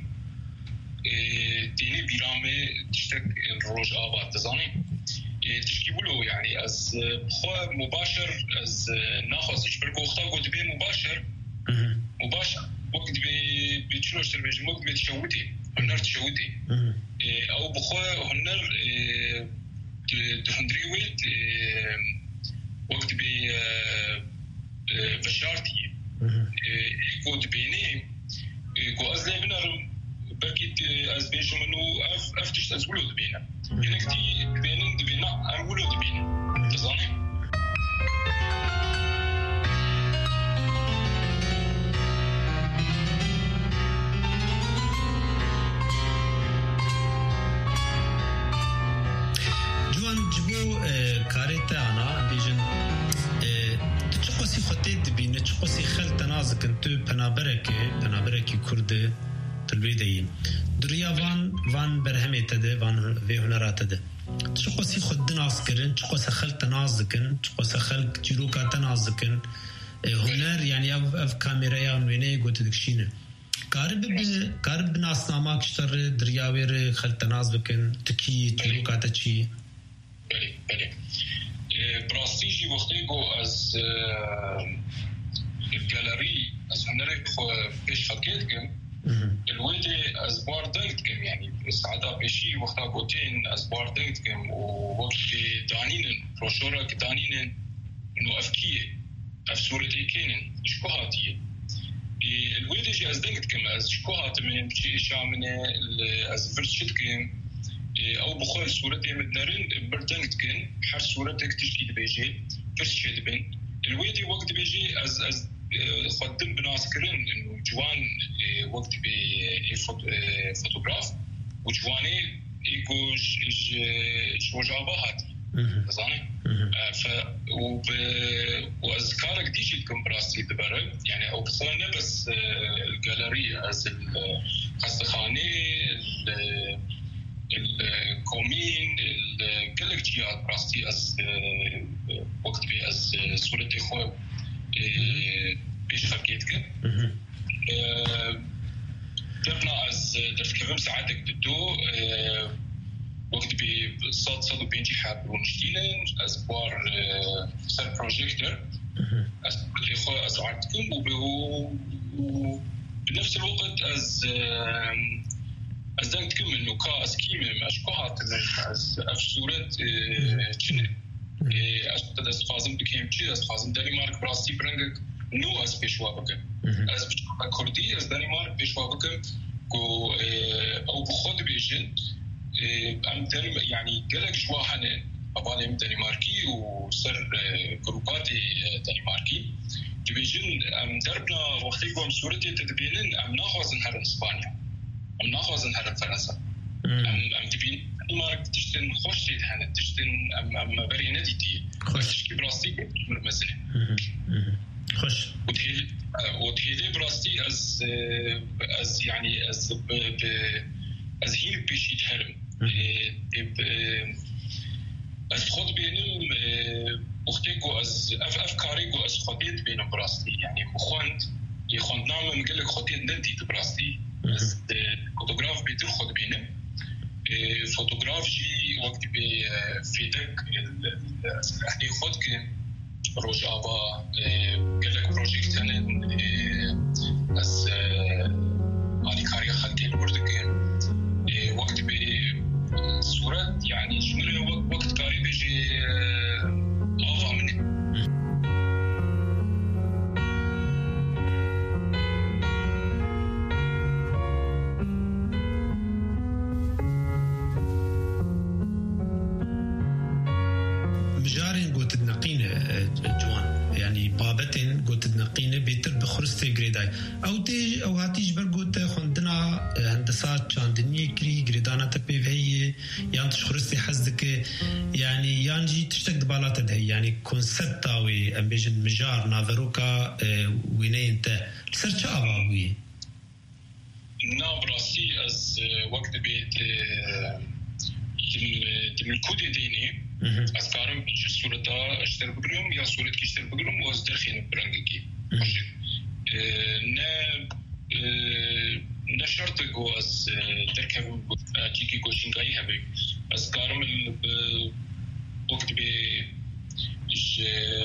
ديني بيرامي تشتك الروج آباد تزاني تشكي بلو يعني از خو مباشر از ناخذ يشبركو اختار قلت بيه مباشر مباشر وقت بي بتشلوش تربيج وقت بتشوتي هنر تشوتي او بخو هنر دهندريويت وقت بي بشارتي قلت بيني قو ازلي بنرم بكيت از بيشو منو اف افتش ازولو دبينا كنكتي دبينن دبينا امولو دبينا تزاني جوان جبو كاريتا انا بيجن تشقسي خطيت دبينا تشقسي خل تنازك انتو بنابركي بنابركي كرد تلويدين دريا وان وان برهمه تده وان في هنرات تده تشقسي خد ناسكرن تشقس خل تنازكن تشقس خل جروكا تنازكن هنر يعني اف اف كاميرا يا ويني قلت دكشينه قارب قارب ناس نامك اشتر دريا وير خل تنازكن تكي جروكا تشي بلي بلي براستيجي وقتيكو از الجاليري از هنري بيش حكيتكم الويدي أسبوع دنتكم يعني استعداد بشي وقتها قوتين أسبوع دنتكم ووقت دانين بروشورة كدانين إنه أفكية أف صورتي كينن شكوهاتية الويدي جي أزدنتكم أز شكوهات من بشي شامنة أز فرشتكم أو بخول صورتي مدنرين بردنتكم حر صورتك تشكي دبيجي فرشة دبن الويدي وقت بيجي أز أز خدم بناسكرين إنه جوان وقت بفوتوغراف وجواني يقوش شوجابات زاني ف وب وأذكارك ديجي الكمبراسي دبرة يعني أو بصلنا بس الجاليري از الخستخاني الكومين كلك جيات براستي از وقت بي از صورتي خو بيش خبكيتك درنا از درفكرم ساعتك ددو وقت بي صاد صادو بينجي حاب ونشتيلن از بوار سر بروجيكتر از اللي خو از عرضكم وبنفس الوقت از از دنتكم انه كا از كيمة اشكوهات از اف صورة چنه از فازم بكيم چي از فازم دنمارك براستي برنگك نو از پیشوا بکن از بچه کردی از دانمارک پیشوا بکن کو او بخود بیشن ام دنم يعني قلق جواهن ابالي من دنماركي وسر جروباتي دنماركي تبيجن ام دربنا وقتي قوم صورتي تدبينن ام ناخذن هر اسبانيا ام ناخذن هر فرنسا ام ام تبين دنمارك تشتن خوش تهن تشتن ام ام بري نديتي خوش كي بلاستيك مثلا خوش وتهيل وتهيل براستي از از يعني از ب ب از هيل بيشي تهرم از خود بينم وقتيكو از اف افكاريكو از خديت بينم براستي يعني مخوند يخوند نعمل نقول لك خديت ندي براستي از فوتوغراف بيتر خد بينم فوتوغراف جي وقت بي فيدك الاحدي خدك روجافا قال لك بروجيكت انا از اني كاريا خديت بردك وقت بصورات يعني شنو وقت كاري بيجي افا مني خرست گریدای او تی او هاتیش برگوت خوندنا هندسات چاندنی کری گریدانا تپیوهی یان تش خرستی حزدک يعني يانجي تشتق بالات ده يعني كونسبت تاوي امبيجن مجار نافروكا ويني انت سرچ اباوي نابراسي از وقت بيت تم الكود ديني از كارم بيش صورة اشتر بقرم يا صورة كيشتر بقرم واز درخين برنگكي نا نا شرط جو از دركه جيكي گوشنگاي هبي از كارم وقت بي إيش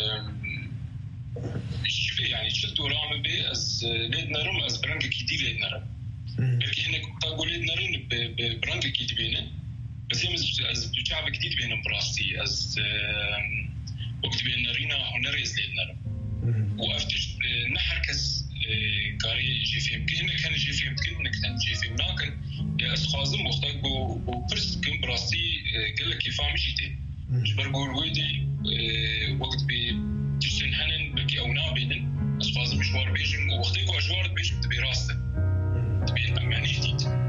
إيش يعني شو دورام بي از ليد نرم از برنگ كيدي ليد نرم بلكي هنا تقول ليد نرم برنگ كيدي بينه بس هم از بشعب جديد بينهم براستي از وقت بين نرينا هنريز ليد نرم وأفتش نحركز كاري جي فيم كهنا كان جي فيم كنا كان جي فيم لكن از خازم وقتك بو بو برس كم براستي قال لك كيف عمشيتي جبر بقول ويدي وقت بي تشتن هنن بكي أو نابينن أصفاز مشوار بيجم ووقتك وأجوار بيجم تبي راسته تبي المعني جديد.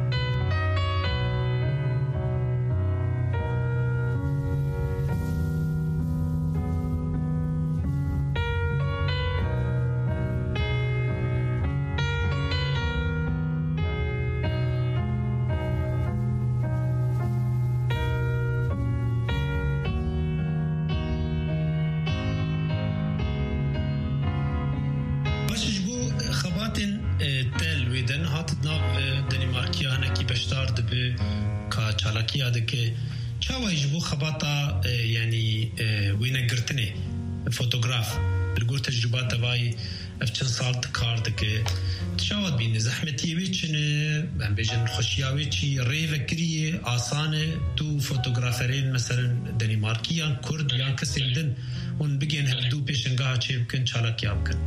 که چاویش بو خباتا يعني وين قرتني فوتوغراف الجور تجربات تبعي افتن صارت كاردك تشاود بين زحمتي ويتشن عم بيجن خوشياوي شي ريفكري آسانه تو فوتوغرافرين مثلا دنماركيان كرد يا كسندن ون بيجن هدو بيشنغا تشي بكن چالاكيا بكن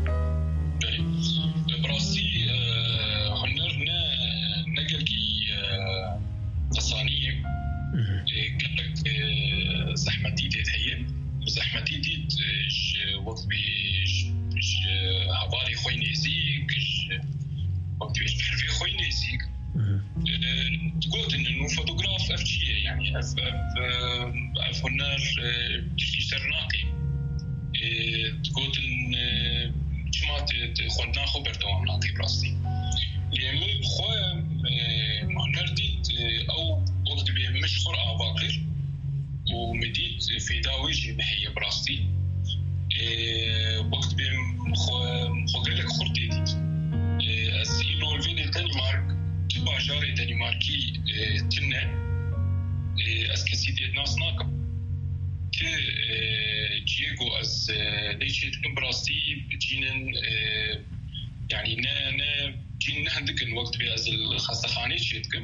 براسي هنرنا نقلكي تصانيم قلك زحمتي ديت هي زحمتي ديت وقت بيش بيش هباري خوي نيزيك وقت بيش بحرفي خوي نيزيك تقول انه فوتوغراف اف جي يعني اف اف اف هنر تشكي سرناقي تقول ان جماعة خوندنا خو بردوام ناقي براستي لأن خويا هنر ديت او وقت بي مش خرقة باقر ومديت في داويجي محية براستي وقت بي مخوغلك خرطي ديت أسئلو الفيدي دنمارك تبا جاري دنماركي تنة أسكسي ديت ناس ناكم كي جيغو أز ليشيت كم براستي جينن يعني نا نا جين نهندكن وقت بي أز الخاصخاني شيتكم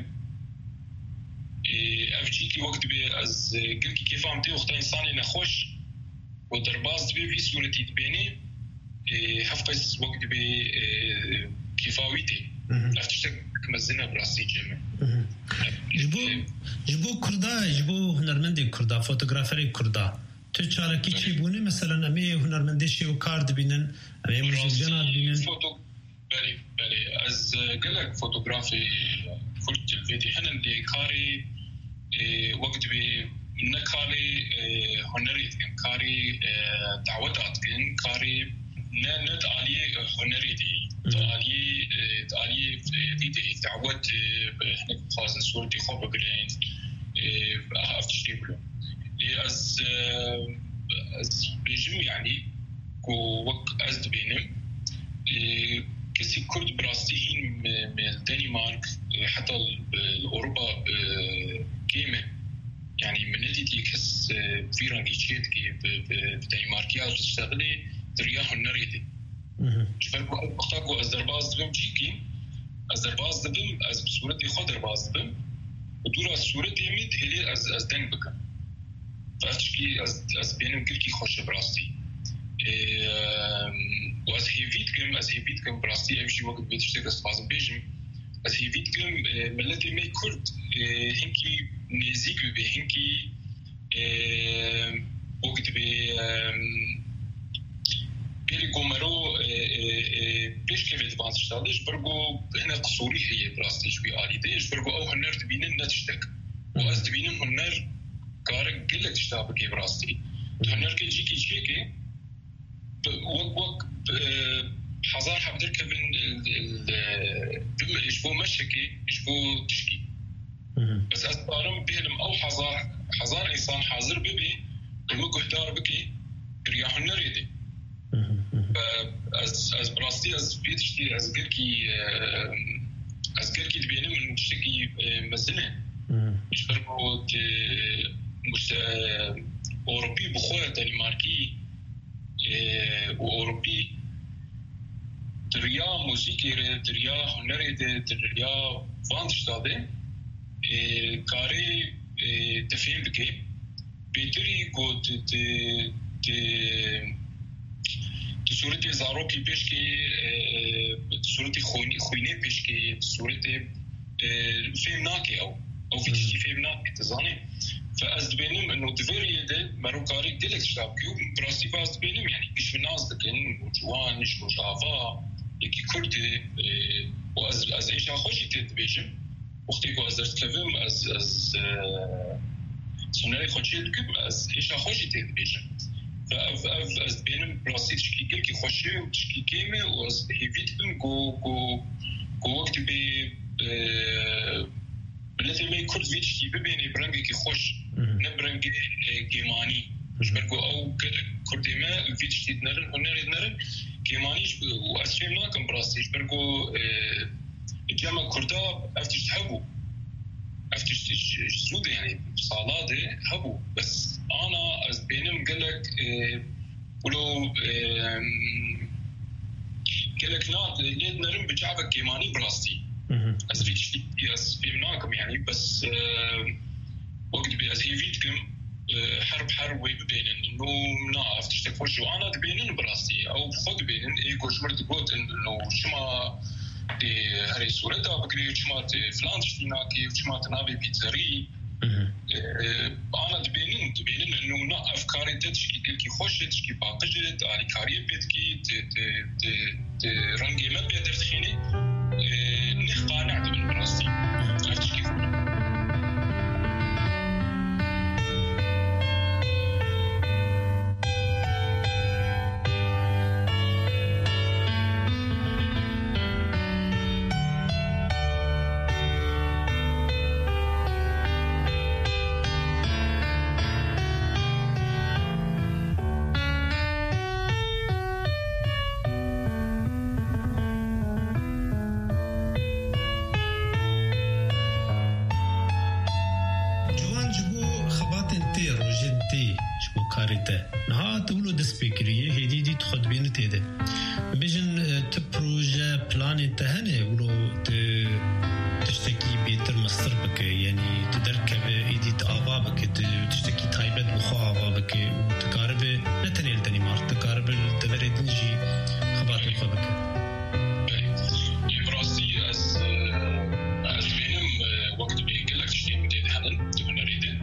أفجيكي وقت بي أز قلكي كيف عمتي وقت إنساني نخوش ودرباز بي في صورتي تبيني حفظ وقت بي كيفاويتي أفتشتك مزنة براسي جمع جبو جبو كردا جبو هنرمندي كردا فوتوغرافري كردا تشاركي شي بوني مثلا أمي هنرمندي شي وكارد بينن أمي مجدنا بينن فوتو بلي بلي أز قلك فوتوغرافي كرد الفيديو هنا اللي كاري وقت بي نكاري هنريت كن كاري دعوتات كن كاري نت علي هنري دي علي علي دي دي دعوت هناك خاصة صورتي خوب بلين أفتشتي بلو لي أز أز بيجم يعني كو وق أز بينهم كسي كرد براستيين من الدنمارك حتى الأوروبا كيمة يعني من التي كس فيران جيشيت كي بدنماركيا تشتغلي درياه النريدي شفت وقتاكو أزرباز دبم جيكي أزرباز دبم أز بصورتي خضر باز دبم ودور أز صورتي ميت هلي أز أز دنگ بكم فأشكي أز أز بينم كلكي خوش براستي وأز هيفيتكم أز هيفيتكم براستي أمشي وقت بتشتغل أسفاز بيجم أز هيفيتكم ملتي مي كرد هنكي نزيك به هنكي وقت بي بيلي كومرو بيش كيف ادفانس اشتغلش برجو هنا قصوري هي براستي شوي عالي ديش برجو او هنر تبينن نتشتك واز تبينن هنر كارك قلك تشتغل كي براستي هنر كي جيكي شيكي وق وق حضار حبدر كبن دم يشبو مشكي يشبو تشكي بس أتبارم بيلم أو حضار حضار إنسان حاضر ببي دمو قهدار بكي رياح النريدي از از براستي از بيتشتي از قركي از قركي تبيني من تشتكي مزنة يشبرقو مش أوروبي بخوة دنماركي وأوروبي دريا موسيقى دريا هنري دريا فانتشتاده كاري تفهم بكي بيتري قد ت ت تصورتي زاروكي بيشكي تصورتي خويني خويني بيشكي تصورتي فهم ناكي أو أو في شيء فهم ناكي تزاني فأز بينهم إنه تفري ده مروكاري دلك شاب كيو براسي فاز بينهم يعني كش من ناس لكن وجوانش وجافا يكي كردي وأز أز إيش أخوشي تدبيجم وقتي كو أز كفم أز أز سنري خوشي تكم أز إيش أخوشي تدبيجم فأف أف أز بينهم براسي تشكي كل كي خوشي وتشكي كيمة وأز هيفيتهم جو جو جو وقت بي بلاتي ما يكرد فيتشكي ببيني برنجي كي خوش نبرنجي كيماني مش بركو أو كردي ما فيتشكي دنرن هنري دنرن كيمانيش وأسفهم ناكم براسي مش بركو الجامعة كردا أفتش تحبو أفتش سودة يعني صالادة حبو بس أنا أز بينهم قلك ولو قلك لا ليه دنرن بجعبك كيماني براسي از فيتشتي از فهمناكم يعني بس وقت بي از هيفيتكم حرب حرب ويبينن انه نا افتش تفوش وانا تبينن براسي او خد بينن اي كوش مرت قلت انه شما دي هري صورتها بكري شما فلان تشتيناكي وشما تنابي بيتزاري انا تبينن تبينن انه نا افكاري تشكي كي خوش تشكي باقجت على كاريه بيتكي ت رنجي ما بيقدر تخيني نخقى نعد من براستي عرفتش كيف نها تقولوا دسبيكريه هدي دي تخد بين تيده بيجن تبروجا بلان تهنه ولو تشتكي بيتر مصر بك يعني تدركب ايدي تابا بك تشتكي تايبت بخوا بك وتقارب نتنيل دنمارك تقارب التبردنجي خبات الخبك براسي از از بينهم وقت بيقلك تشتي متيد هنن تبنريده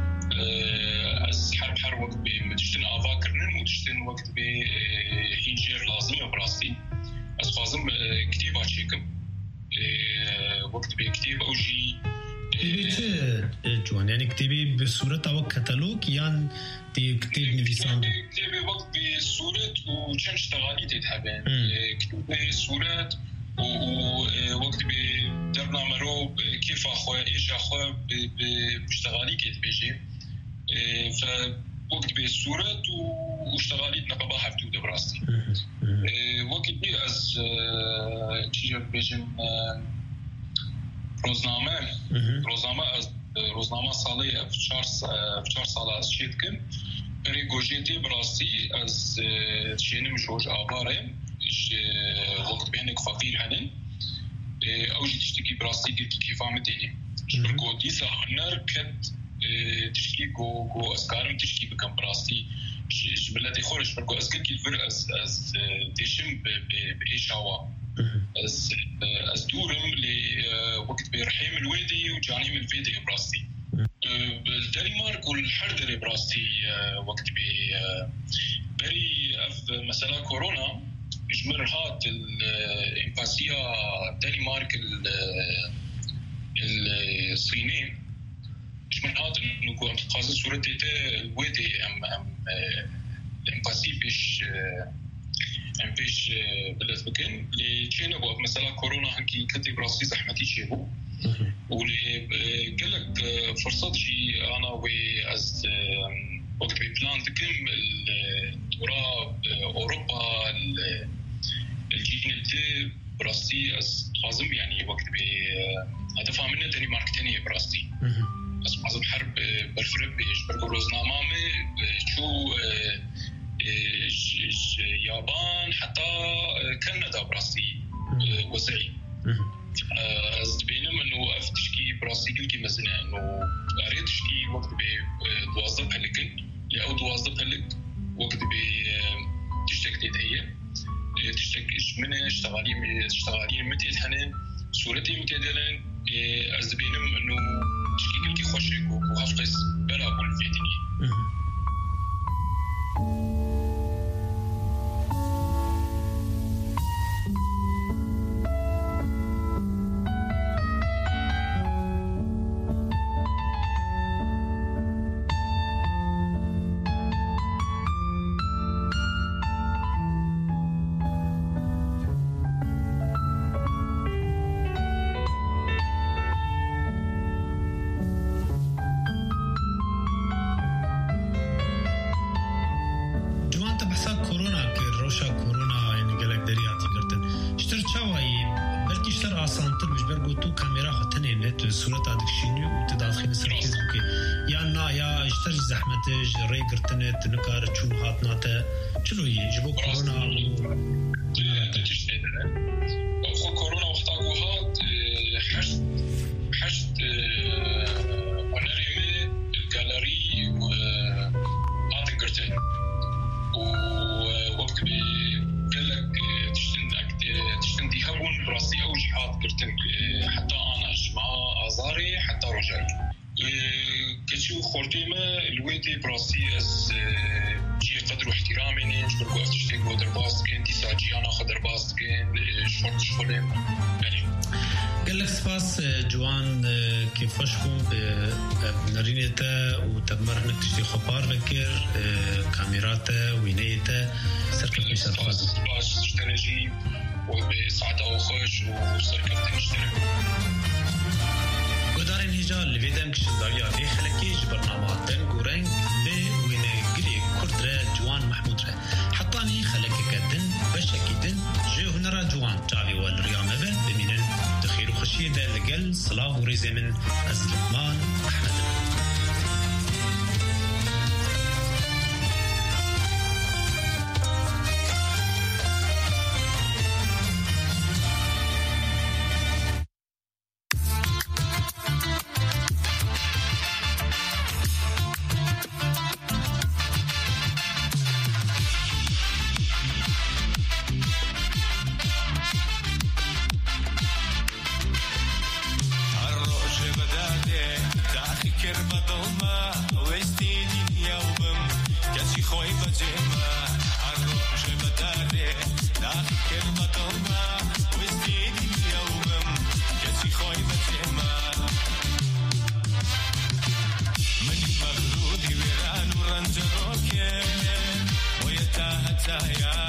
از حرب حرب وقت بمتشتن آفاكرنن وتشتن وقت بهينجير لازم براسي از فازم كتيبة شيكم وقت بكتيب أوجي جوان يعني كتابي بصورة أو كتالوج يعني دي كتاب نفيسان كتابي وقت بصورة وشان اشتغالي تتحبين كتابي صورة ووقت بدرنا مرو كيف أخوة إيش أخوة باشتغالي كتبيجي فوقت بصورة واشتغالي نقبا حفتو براستي وقت بي از چیجا بيجن روزنامه روزنامه از روزنامه سالی افچار افچار سال از شید کم بری گوجیتی براستی از شینم جوج آباره وقت بینک فقیر هنن اوجی تشتکی براستی گرتی کیفامتینی شبر گودیسا هنر کت تشکی گو گو اسکارم تشکی بکم براستی بلادي خورش بركو أزكي الفر أز أز ديشم بإيشاوا أز أز دورم لوقت برحيم الوادي وجاني من الفيديو براستي الدنمارك والحردري براستي وقت بي بري أف مثلا كورونا إجمال هات الإمباسية دنمارك الصيني إجمال هات إنه كون خاصة صورة تيتا الوادي أم أم الإمباسي بيش أم بيش بلد بكن لشينا بوق مثلا كورونا هنكي كتب راسي زحمتي شيبو واللي قال لك فرصة شي أنا وأز وقت بيبلان دكم التراب أوروبا الجينيتي براستي أز حازم يعني وقت بي هدفها منه دنمارك تانية براستي أز حازم حرب برفرب بيش برقو روزنامامي شو يابان حتى كندا براستي وزعي أز بينما إنه أفتشكي براستي كل كي مزنة إنه أريد تشكي وقت بي دوازدق هلكن لأو دوازدق هلك وقت بي تشتك تدهية تشتك منه اشتغالي اشتغالي متى هنن صورتي متى دلن أز بينما إنه تشكي كل كي خوشك وخفقس بلا بول فيدني قرتنت نكار تشون هاتناته شنو يجيبوا كورونا تشتغل أخو كورونا وقتاقو هات حشت حشت ونريمي الجاليري هات قرتن ووقت بي قال لك تشتن تشتن دي هون براسي أو جهات قرتن حتى أنا أجمع أزاري حتى رجعي كتشو خورتيمة الويدي براسي أز جي قدر واحترامي نجبر قوة تشتيك ودر باستكين دي ساجي أنا خدر باستكين شورت شخولين يعني قال لك سباس جوان كيفاشكم بنرينيتا وتبمرنك تشتي خبار بكر كاميراتا وينيتا سركب بيسر فازم سباس اشتراجي وبساعة أوخش وسركب تنشترك ودارين هجال لفيدان كشنداريا في خلقيش برنامج دنق ورنق بي وينه قلي كردرة جوان محمود رة حطاني خلقك دن بشكي دن جو هنرا جوان تعلي والريا مبل بمينن تخير وخشي دا لقل صلاة وريزي من أزلمان أحمد Yeah.